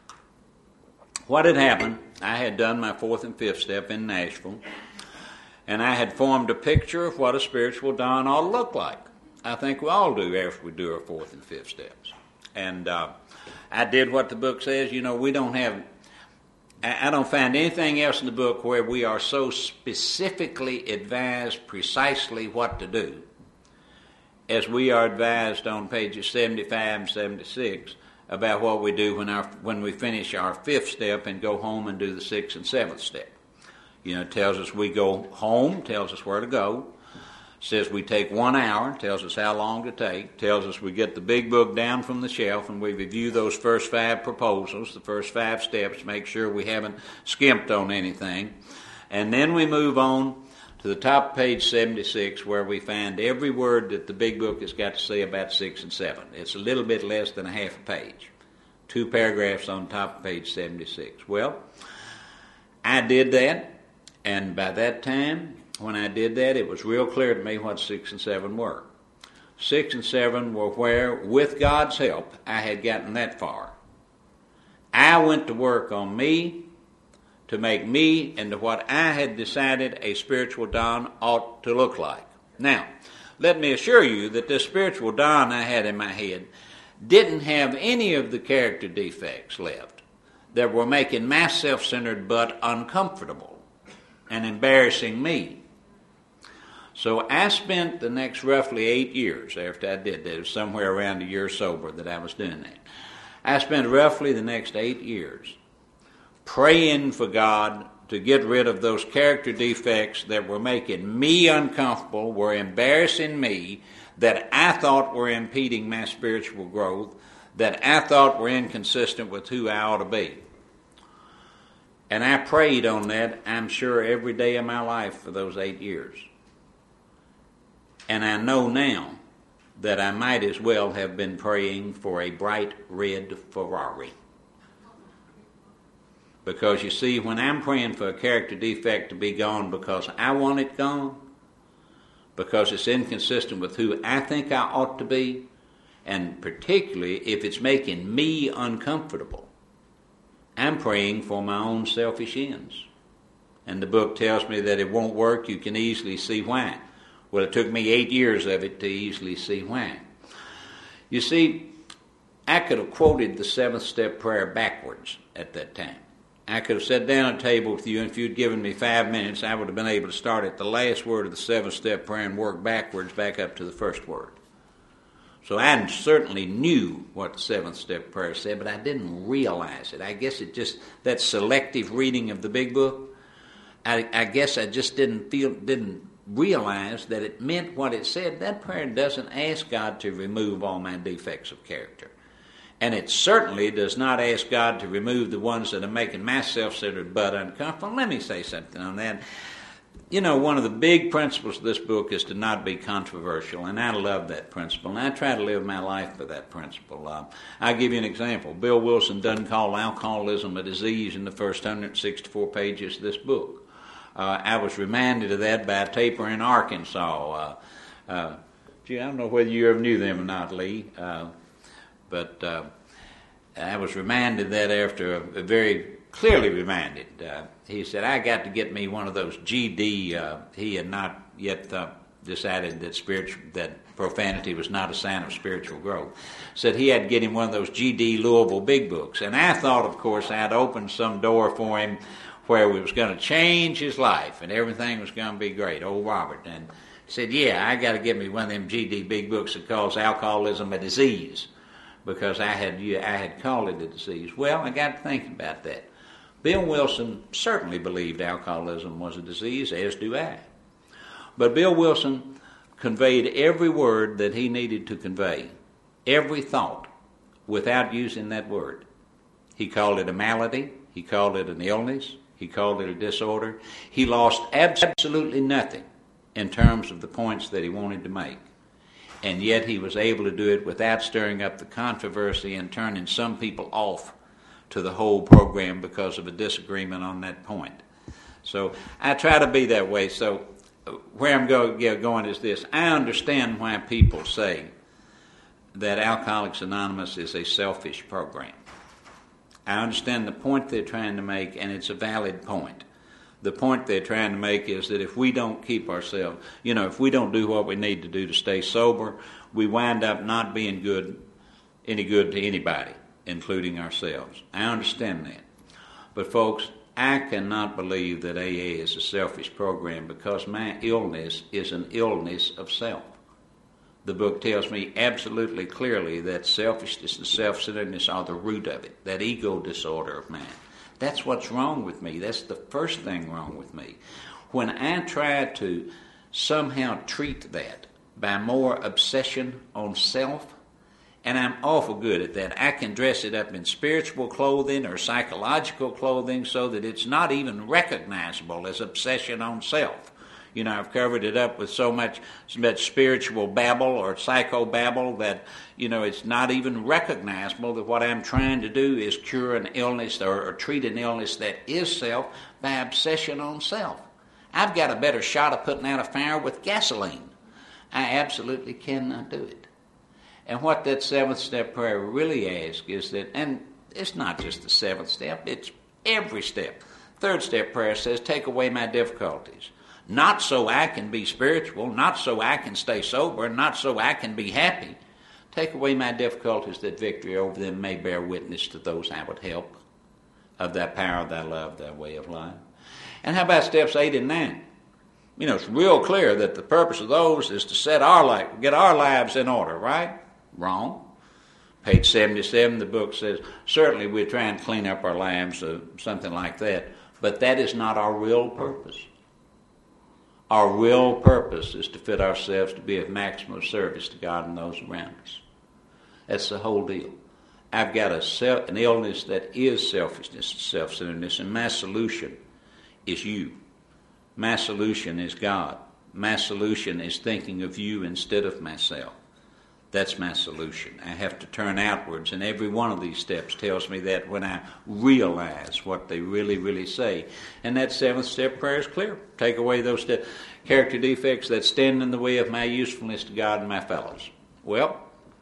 what had happened, I had done my fourth and fifth step in Nashville, and I had formed a picture of what a spiritual dawn ought to look like. I think we all do after we do our fourth and fifth steps. And uh, I did what the book says. You know, we don't have, I don't find anything else in the book where we are so specifically advised precisely what to do as we are advised on pages seventy-five and seventy-six about what we do when our when we finish our fifth step and go home and do the sixth and seventh step. You know, it tells us we go home, tells us where to go, says we take one hour, tells us how long to take, tells us we get the big book down from the shelf and we review those first five proposals, the first five steps, make sure we haven't skimped on anything. And then we move on to the top of page seventy-six, where we find every word that the big book has got to say about six and seven. It's a little bit less than a half a page. Two paragraphs on top of page seventy-six. Well, I did that, and by that time, when I did that, it was real clear to me what six and seven were. Six and seven were where, with God's help, I had gotten that far. I went to work on me to make me into what I had decided a spiritual dawn ought to look like. Now, let me assure you that this spiritual dawn I had in my head didn't have any of the character defects left that were making my self-centered butt uncomfortable and embarrassing me. So I spent the next roughly eight years after I did that. It was somewhere around a year sober that I was doing that. I spent roughly the next eight years praying for God to get rid of those character defects that were making me uncomfortable, were embarrassing me, that I thought were impeding my spiritual growth, that I thought were inconsistent with who I ought to be. And I prayed on that, I'm sure, every day of my life for those eight years. And I know now that I might as well have been praying for a bright red Ferrari. Because you see, when I'm praying for a character defect to be gone because I want it gone, because it's inconsistent with who I think I ought to be, and particularly if it's making me uncomfortable, I'm praying for my own selfish ends. And the book tells me that it won't work. You can easily see why. Well, it took me eight years of it to easily see why. You see, I could have quoted the seventh step prayer backwards at that time. I could have sat down at a table with you, and if you'd given me five minutes, I would have been able to start at the last word of the seventh step prayer and work backwards back up to the first word. So I certainly knew what the seventh step prayer said, but I didn't realize it. I guess it just, that selective reading of the big book, I, I guess I just didn't feel, didn't realize that it meant what it said. That prayer doesn't ask God to remove all my defects of character. And it certainly does not ask God to remove the ones that are making my self-centered butt uncomfortable. Let me say something on that. You know, one of the big principles of this book is to not be controversial, and I love that principle, and I try to live my life by that principle. Uh, I'll give you an example. Bill Wilson doesn't call alcoholism a disease in the first one hundred sixty-four pages of this book. Uh, I was reminded of that by a taper in Arkansas. Uh, uh, gee, I don't know whether you ever knew them or not, Lee. Uh, But uh, I was reminded that after, a, a very clearly reminded. Uh, he said, I got to get me one of those G D. Uh, he had not yet uh, decided that spiritual, that profanity was not a sign of spiritual growth. Said he had to get him one of those G D Louisville big books. And I thought, of course, I'd opened some door for him where we was going to change his life and everything was going to be great. Old Robert. And he said, yeah, I got to get me one of them G D big books that calls alcoholism a disease, because I had I had called it a disease. Well, I got to thinking about that. Bill Wilson certainly believed alcoholism was a disease, as do I. But Bill Wilson conveyed every word that he needed to convey, every thought, without using that word. He called it a malady. He called it an illness. He called it a disorder. He lost absolutely nothing in terms of the points that he wanted to make. And yet he was able to do it without stirring up the controversy and turning some people off to the whole program because of a disagreement on that point. So I try to be that way. So where I'm go, yeah, going is this. I understand why people say that Alcoholics Anonymous is a selfish program. I understand the point they're trying to make, and it's a valid point. The point they're trying to make is that if we don't keep ourselves, you know, if we don't do what we need to do to stay sober, we wind up not being good, any good to anybody, including ourselves. I understand that. But folks, I cannot believe that A A is a selfish program because my illness is an illness of self. The book tells me absolutely clearly that selfishness and self-centeredness are the root of it, that ego disorder of mine. That's what's wrong with me. That's the first thing wrong with me. When I try to somehow treat that by more obsession on self, and I'm awful good at that. I can dress it up in spiritual clothing or psychological clothing so that it's not even recognizable as obsession on self. You know, I've covered it up with so much, so much spiritual babble or psycho-babble that, you know, it's not even recognizable that what I'm trying to do is cure an illness or, or treat an illness that is self by obsession on self. I've got a better shot of putting out a fire with gasoline. I absolutely cannot do it. And what that seventh step prayer really asks is that, and it's not just the seventh step, it's every step. Third step prayer says, take away my difficulties. Not so I can be spiritual, not so I can stay sober, not so I can be happy. Take away my difficulties that victory over them may bear witness to those I would help, of thy power, thy love, thy way of life. And how about steps eight and nine? You know, it's real clear that the purpose of those is to set our life, get our lives in order, right? Wrong. Page seventy-seven, the book says, certainly we're trying to clean up our lives, or something like that, but that is not our real purpose. Our real purpose is to fit ourselves to be of maximum service to God and those around us. That's the whole deal. I've got a self, an illness that is selfishness and self-centeredness, and my solution is you. My solution is God. My solution is thinking of you instead of myself. That's my solution. I have to turn outwards, and every one of these steps tells me that when I realize what they really, really say. And that seventh step prayer is clear. Take away those de- character defects that stand in the way of my usefulness to God and my fellows. Well,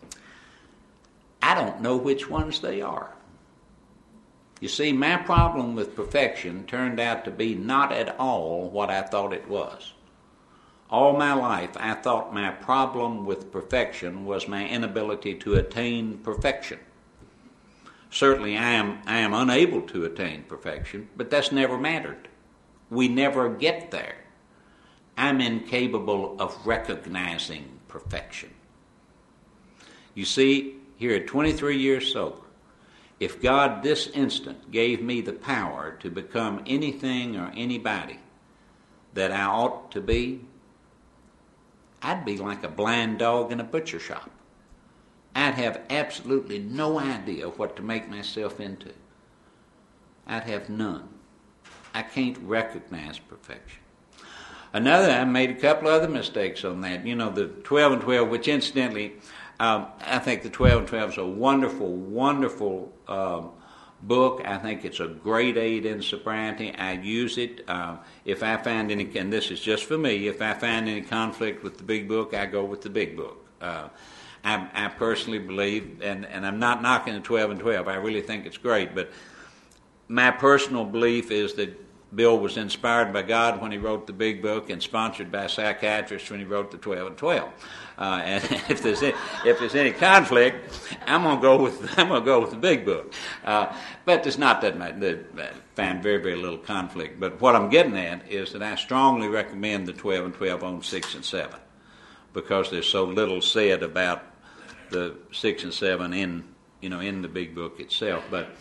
I don't know which ones they are. You see, my problem with perfection turned out to be not at all what I thought it was. All my life, I thought my problem with perfection was my inability to attain perfection. Certainly, I am, I am unable to attain perfection, but that's never mattered. We never get there. I'm incapable of recognizing perfection. You see, here at twenty-three years sober, if God this instant gave me the power to become anything or anybody that I ought to be, I'd be like a blind dog in a butcher shop. I'd have absolutely no idea what to make myself into. I'd have none. I can't recognize perfection. Another, I made a couple other mistakes on that. You know, the twelve and twelve, which incidentally, um, I think the twelve and twelve is a wonderful, wonderful um, book. I think it's a great aid in sobriety. I use it. Uh, if I find any, and this is just for me, if I find any conflict with the big book, I go with the big book. Uh, I, I personally believe, and, and I'm not knocking the twelve and twelve, I really think it's great, but my personal belief is that Bill was inspired by God when he wrote the big book and sponsored by psychiatrists when he wrote the twelve and twelve. Uh, and if there's any, if there's any conflict, I'm gonna go with I'm gonna go with the big book. Uh, but there's not that much. I find very very little conflict. But what I'm getting at is that I strongly recommend the twelve and twelve on six and seven because there's so little said about the six and seven in you know in the big book itself. But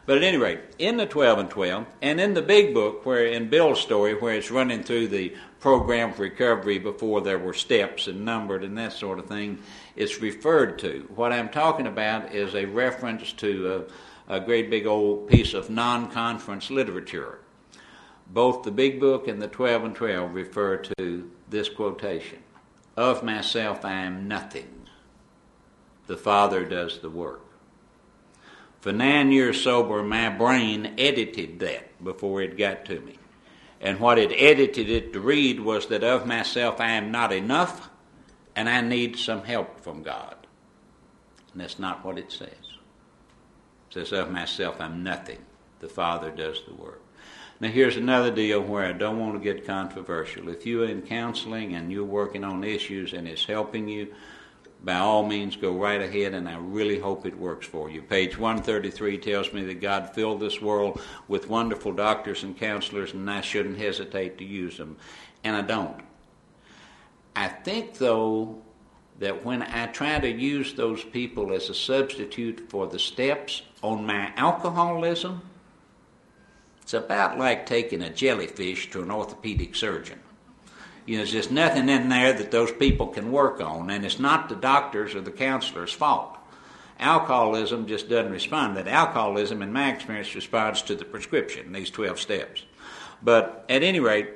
But at any rate, in the twelve and twelve, and in the big book, where in Bill's story, where it's running through the program for recovery before there were steps and numbered and that sort of thing, it's referred to. What I'm talking about is a reference to a, a great big old piece of non-conference literature. Both the big book and the twelve and twelve refer to this quotation: "Of myself I am nothing. The Father does the work." For nine years sober, my brain edited that before it got to me. And what it edited it to read was that of myself I am not enough, and I need some help from God. And that's not what it says. It says, of myself I'm nothing. The Father does the work. Now here's another deal where I don't want to get controversial. If you're in counseling and you're working on issues and it's helping you, by all means go right ahead, and I really hope it works for you. Page one thirty-three tells me that God filled this world with wonderful doctors and counselors, and I shouldn't hesitate to use them. And I don't. I think, though, that when I try to use those people as a substitute for the steps on my alcoholism, it's about like taking a jellyfish to an orthopedic surgeon. You know, there's just nothing in there that those people can work on, and it's not the doctor's or the counselor's fault. Alcoholism just doesn't respond. That alcoholism, in my experience, responds to the prescription, these twelve steps. But at any rate,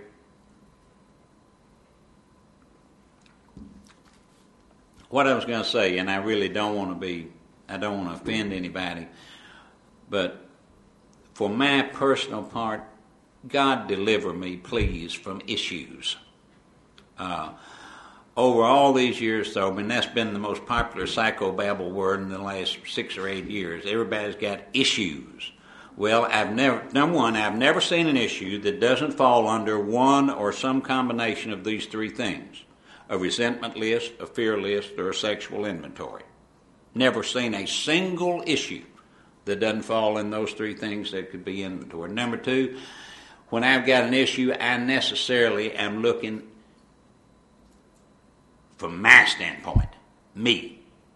what I was going to say, and I really don't want to be, I don't want to offend anybody, but for my personal part, God deliver me, please, from issues. Uh, over all these years, though, I mean, that's been the most popular psychobabble word in the last six or eight years. Everybody's got issues. Well, I've never, number one, I've never seen an issue that doesn't fall under one or some combination of these three things: a resentment list, a fear list, or a sexual inventory. Never seen a single issue that doesn't fall in those three things that could be inventory. Number two, when I've got an issue, I necessarily am looking from my standpoint, me.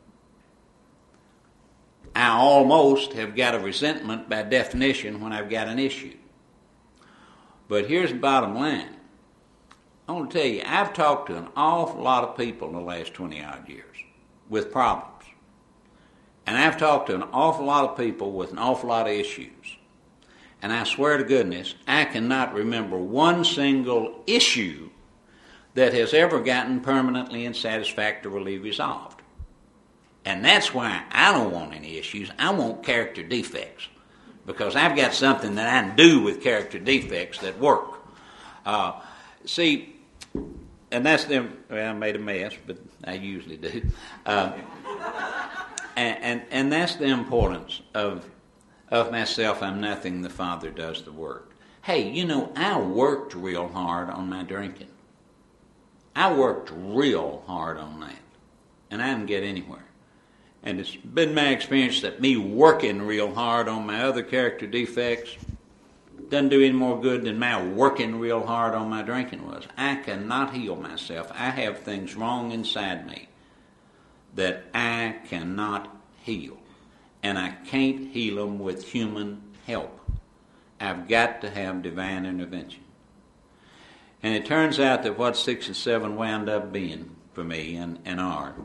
I almost have got a resentment by definition when I've got an issue. But here's the bottom line. I want to tell you, I've talked to an awful lot of people in the last twenty-odd years with problems. And I've talked to an awful lot of people with an awful lot of issues. And I swear to goodness, I cannot remember one single issue that has ever gotten permanently and satisfactorily resolved. And that's why I don't want any issues. I want character defects, because I've got something that I can do with character defects that work. Uh, see, and that's them. Well, I made a mess, but I usually do. Uh, and, and and that's the importance of of myself. I'm nothing. The Father does the work. Hey, you know, I worked real hard on my drinking. I worked real hard on that, and I didn't get anywhere. And it's been my experience that me working real hard on my other character defects doesn't do any more good than my working real hard on my drinking was. I cannot heal myself. I have things wrong inside me that I cannot heal, and I can't heal them with human help. I've got to have divine intervention. And it turns out that what six and seven wound up being for me and, and are,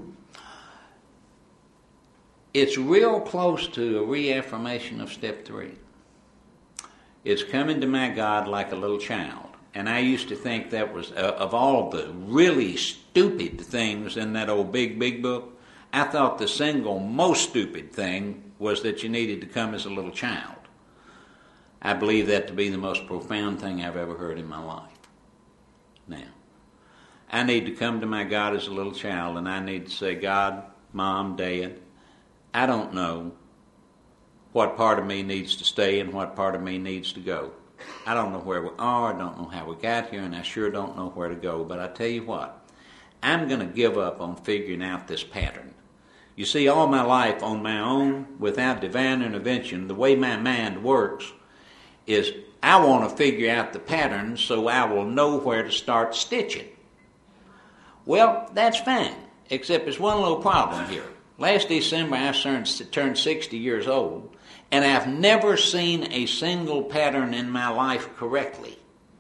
it's real close to a reaffirmation of step three. It's coming to my God like a little child. And I used to think that was, uh, of all the really stupid things in that old big, big book, I thought the single most stupid thing was that you needed to come as a little child. I believe that to be the most profound thing I've ever heard in my life. Now, I need to come to my God as a little child, and I need to say, God, Mom, Dad, I don't know what part of me needs to stay and what part of me needs to go. I don't know where we are, I don't know how we got here, and I sure don't know where to go. But I tell you what, I'm going to give up on figuring out this pattern. You see, all my life on my own, without divine intervention, the way my mind works is I want to figure out the pattern so I will know where to start stitching. Well, that's fine, except there's one little problem here. Last December, I turned sixty years old, And I've never seen a single pattern in my life correctly.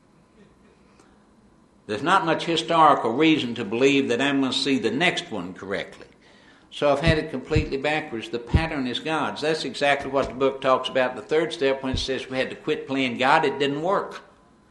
There's not much historical reason to believe that I'm going to see the next one correctly. So I've had it completely backwards. The pattern is God's. That's exactly what the book talks about. The third step, when it says we had to quit playing God, it didn't work.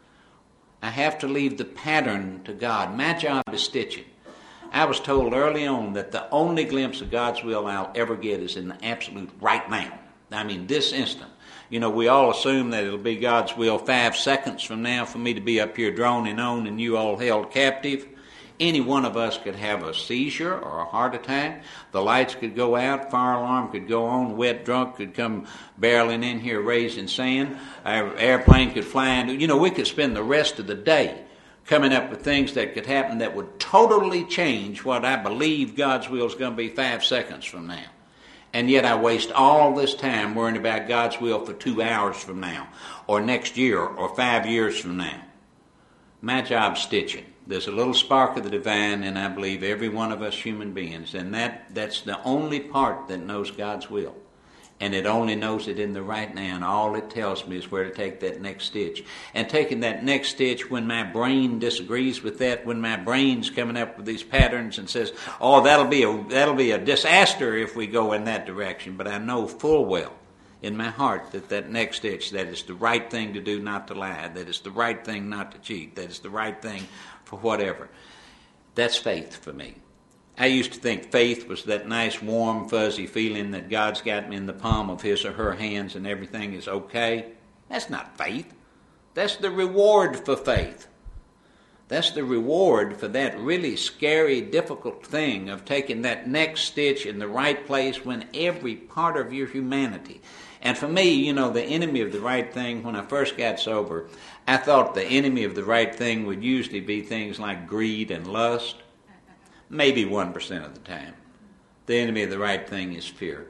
I have to leave the pattern to God. My job is stitching. I was told early on that the only glimpse of God's will I'll ever get is in the absolute right now. I mean, this instant. You know, we all assume that it'll be God's will five seconds from now for me to be up here droning on and you all held captive. Any one of us could have a seizure or a heart attack. The lights could go out, fire alarm could go on, wet drunk could come barreling in here raising sand, our airplane could fly into, you know, we could spend the rest of the day coming up with things that could happen that would totally change what I believe God's will is going to be five seconds from now. And yet I waste all this time worrying about God's will for two hours from now, or next year, or five years from now. My job's stitching. There's a little spark of the divine in, I believe, every one of us human beings. And that, that's the only part that knows God's will. And it only knows it in the right now. And all it tells me is where to take that next stitch. And taking that next stitch when my brain disagrees with that, when my brain's coming up with these patterns and says, oh, that'll be a, that'll be a disaster if we go in that direction. But I know full well in my heart that that next stitch, that is the right thing to do, not to lie. That is the right thing not to cheat. That is the right thing for whatever. That's faith for me. I used to think faith was that nice, warm, fuzzy feeling that God's got me in the palm of his or her hands and everything is okay. That's not faith. That's the reward for faith. That's the reward for that really scary, difficult thing of taking that next stitch in the right place when every part of your humanity. And for me, you know, the enemy of the right thing, when I first got sober, I thought the enemy of the right thing would usually be things like greed and lust. Maybe one percent of the time. The enemy of the right thing is fear.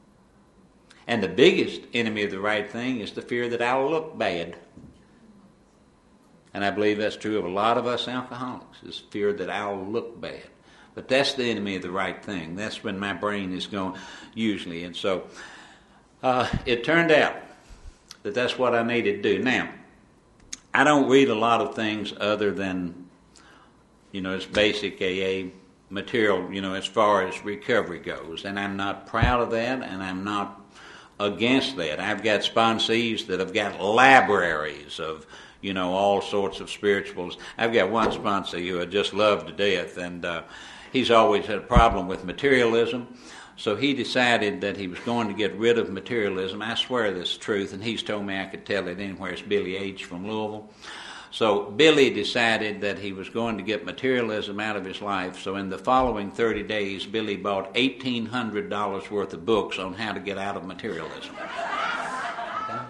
And the biggest enemy of the right thing is the fear that I'll look bad. And I believe that's true of a lot of us alcoholics, is fear that I'll look bad. But that's the enemy of the right thing. That's when my brain is going, usually. And so uh, it turned out that that's what I needed to do. Now, I don't read a lot of things other than, you know, it's basic A A material, you know, as far as recovery goes. And I'm not proud of that, and I'm not against that. I've got sponsees that have got libraries of, you know, all sorts of spirituals. I've got one sponsee who I just love to death, and uh, he's always had a problem with materialism. So he decided that he was going to get rid of materialism. I swear this is truth, and he's told me I could tell it anywhere. It's Billy H. from Louisville. So Billy decided that he was going to get materialism out of his life. So in the following thirty days, Billy bought eighteen hundred dollars worth of books on how to get out of materialism. Okay?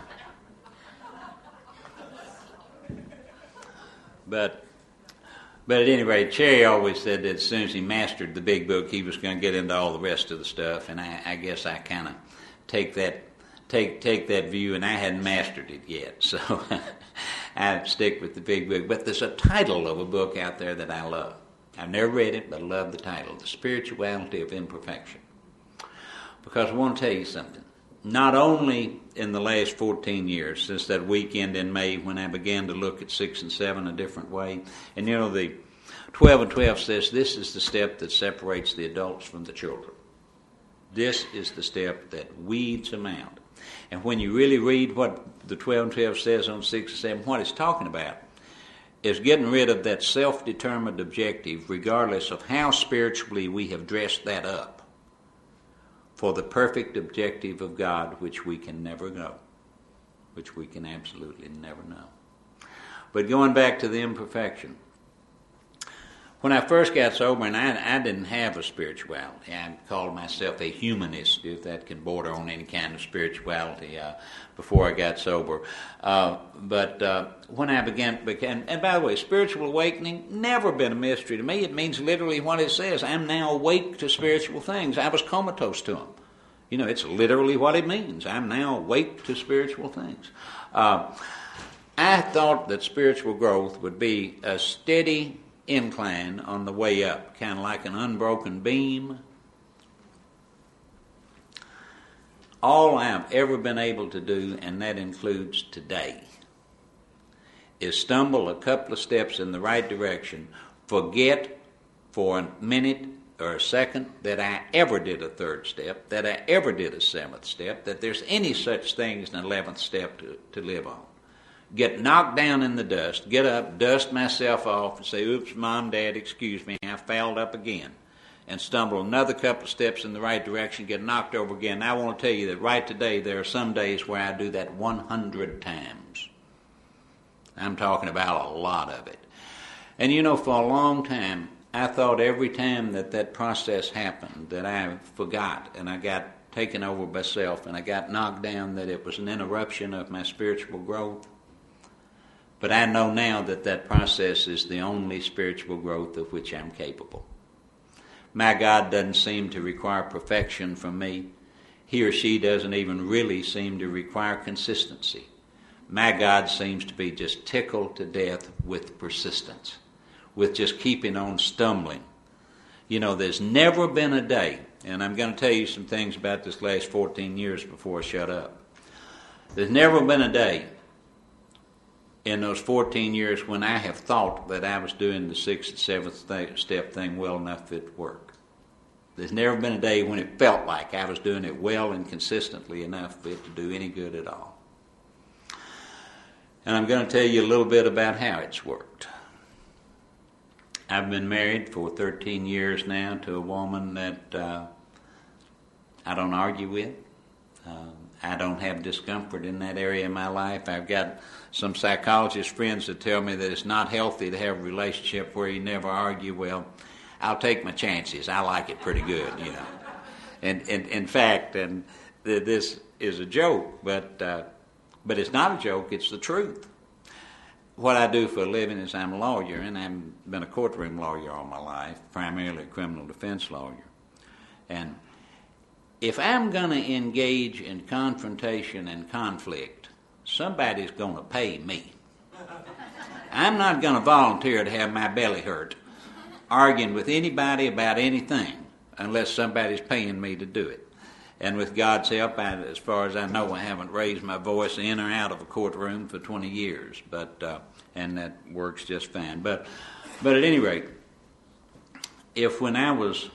But, but at any rate, Cherry always said that as soon as he mastered the big book, he was going to get into all the rest of the stuff. And I, I guess I kind of take that take take that view, and I hadn't mastered it yet. So I stick with the big book. But there's a title of a book out there that I love. I've never read it, but I love the title, The Spirituality of Imperfection. Because I want to tell you something. Not only in the last fourteen years, since that weekend in May when I began to look at six and seven a different way, and you know, the twelve and twelve says this is the step that separates the adults from the children. This is the step that weeds them out. And when you really read what the twelve and twelve says on six and seven, what it's talking about is getting rid of that self-determined objective, regardless of how spiritually we have dressed that up, for the perfect objective of God, which we can never know, which we can absolutely never know. But going back to the imperfection, when I first got sober, and I, I didn't have a spirituality, I called myself a humanist, if that can border on any kind of spirituality, uh, before I got sober. Uh, but uh, when I began, began, and by the way, spiritual awakening, never been a mystery to me. It means literally what it says. I'm now awake to spiritual things. I was comatose to them. You know, it's literally what it means. I'm now awake to spiritual things. Uh, I thought that spiritual growth would be a steady incline on the way up, kind of like an unbroken beam. All I've ever been able to do, and that includes today, is stumble a couple of steps in the right direction, forget for a minute or a second that I ever did a third step, that I ever did a seventh step, that there's any such thing as an eleventh step to, to live on. Get knocked down in the dust, get up, dust myself off, and say, oops, Mom, Dad, excuse me, I fouled up again. And stumble another couple of steps in the right direction, get knocked over again. I want to tell you that right today there are some days where I do that one hundred times. I'm talking about a lot of it. And you know, for a long time, I thought every time that that process happened that I forgot and I got taken over by self and I got knocked down, that it was an interruption of my spiritual growth. But I know now that that process is the only spiritual growth of which I'm capable. My God doesn't seem to require perfection from me. He or she doesn't even really seem to require consistency. My God seems to be just tickled to death with persistence, with just keeping on stumbling. You know, there's never been a day, and I'm going to tell you some things about this last fourteen years before I shut up. There's never been a day in those fourteen years when I have thought that I was doing the sixth and seventh th- step thing well enough for it to work. There's never been a day when it felt like I was doing it well and consistently enough for it to do any good at all. And I'm going to tell you a little bit about how it's worked. I've been married for thirteen years now to a woman that uh, I don't argue with. Uh, I don't have discomfort in that area of my life. I've got some psychologist friends that tell me that it's not healthy to have a relationship where you never argue. Well, I'll take my chances. I like it pretty good, you know. And, and in fact, and th- this is a joke, but uh, but it's not a joke. It's the truth. What I do for a living is I'm a lawyer, and I've been a courtroom lawyer all my life, primarily a criminal defense lawyer. And if I'm going to engage in confrontation and conflict, somebody's going to pay me. I'm not going to volunteer to have my belly hurt arguing with anybody about anything unless somebody's paying me to do it. And with God's help, I, as far as I know, I haven't raised my voice in or out of a courtroom for twenty years, but uh, and that works just fine. But, but at any rate, if when I was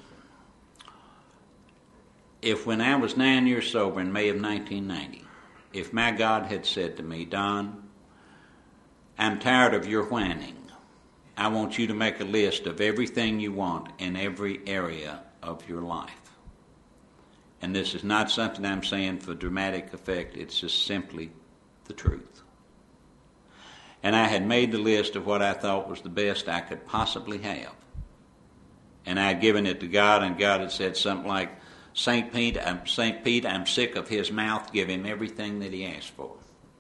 if when I was nine years sober in May of nineteen ninety, if my God had said to me, Don, I'm tired of your whining. I want you to make a list of everything you want in every area of your life. And this is not something I'm saying for dramatic effect. It's just simply the truth. And I had made the list of what I thought was the best I could possibly have. And I had given it to God, and God had said something like, Saint Pete, I'm, Saint Pete, I'm sick of his mouth. Give him everything that he asked for.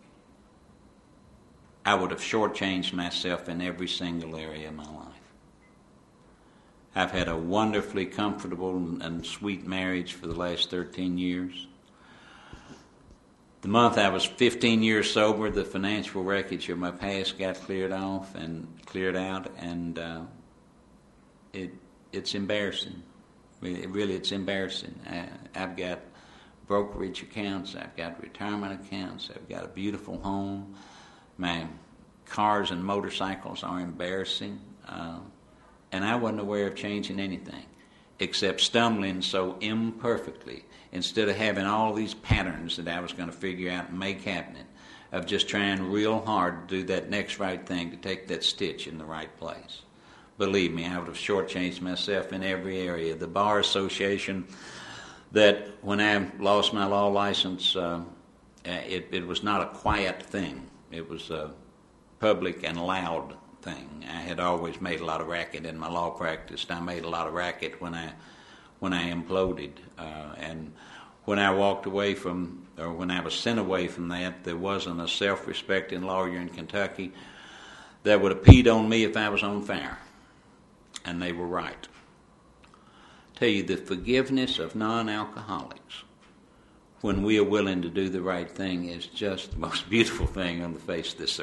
I would have shortchanged myself in every single area of my life. I've had a wonderfully comfortable and sweet marriage for the last thirteen years. The month I was fifteen years sober, the financial wreckage of my past got cleared off and cleared out, and uh, it it's embarrassing. Really, really it's embarrassing. I, I've got brokerage accounts, I've got retirement accounts, I've got a beautiful home. My cars and motorcycles are embarrassing. Uh, And I wasn't aware of changing anything except stumbling so imperfectly instead of having all these patterns that I was going to figure out and make happen, of just trying real hard to do that next right thing, to take that stitch in the right place. Believe me, I would have shortchanged myself in every area. The Bar Association, that when I lost my law license, uh, it, it was not a quiet thing. It was a public and loud thing. I had always made a lot of racket in my law practice. I made a lot of racket when I when I imploded, uh, and when I walked away from, or when I was sent away from that, there wasn't a self-respecting lawyer in Kentucky that would have peed on me if I was on fire, and they were right. I tell you, the forgiveness of non-alcoholics, when we are willing to do the right thing, is just the most beautiful thing on the face of this earth.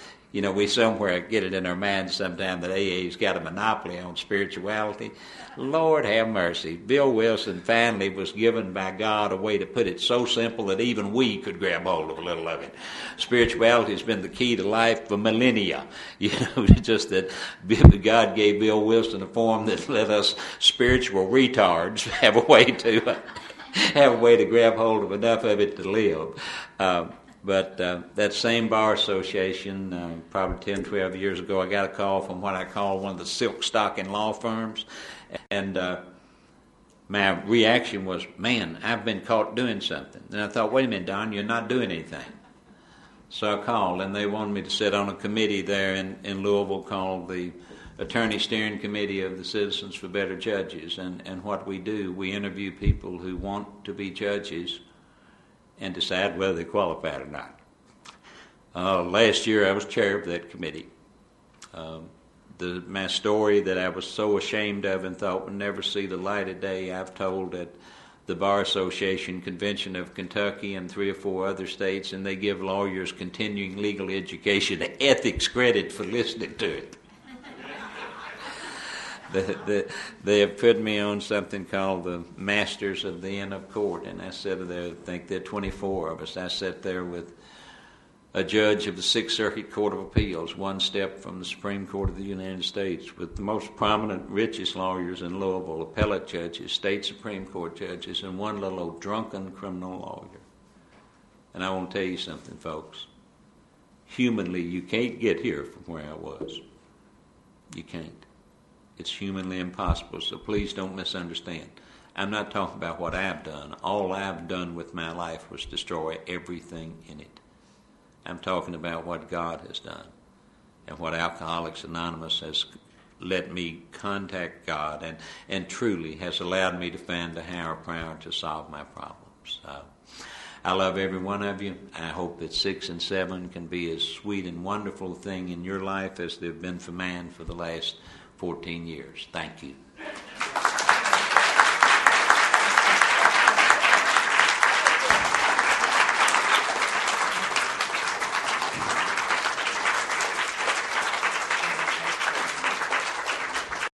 You know, we somewhere get it in our minds sometime that A A's got a monopoly on spirituality. Lord have mercy. Bill Wilson finally was given by God a way to put it so simple that even we could grab hold of a little of it. Spirituality has been the key to life for millennia. You know, just that God gave Bill Wilson a form that let us spiritual retards have a way to have a way to grab hold of enough of it to live. Uh, But uh, that same bar association, uh, probably ten, twelve years ago, I got a call from what I call one of the silk stocking law firms. And uh, my reaction was, man, I've been caught doing something. And I thought, wait a minute, Don, you're not doing anything. So I called, and they wanted me to sit on a committee there in, in Louisville called the Attorney Steering Committee of the Citizens for Better Judges. And, and what we do, we interview people who want to be judges and decide whether they're qualified or not. Uh, last year I was chair of that committee. Um, the, my story that I was so ashamed of and thought would never see the light of day, I've told at the Bar Association Convention of Kentucky and three or four other states, and they give lawyers continuing legal education ethics credit for listening to it. The, the, they have put me on something called the Masters of the Inn of Court, and I sat there, I think there are twenty-four of us. I sat there with a judge of the Sixth Circuit Court of Appeals, one step from the Supreme Court of the United States, with the most prominent, richest lawyers in Louisville, appellate judges, state Supreme Court judges, and one little old drunken criminal lawyer. And I want to tell you something, folks. Humanly, you can't get here from where I was. You can't. It's humanly impossible, so please don't misunderstand. I'm not talking about what I've done. All I've done with my life was destroy everything in it. I'm talking about what God has done and what Alcoholics Anonymous has let me contact God and, and truly has allowed me to find a higher power to solve my problems. Uh, I love every one of you. I hope that six and seven can be as sweet and wonderful a thing in your life as they've been for mine for the last fourteen years. Thank you.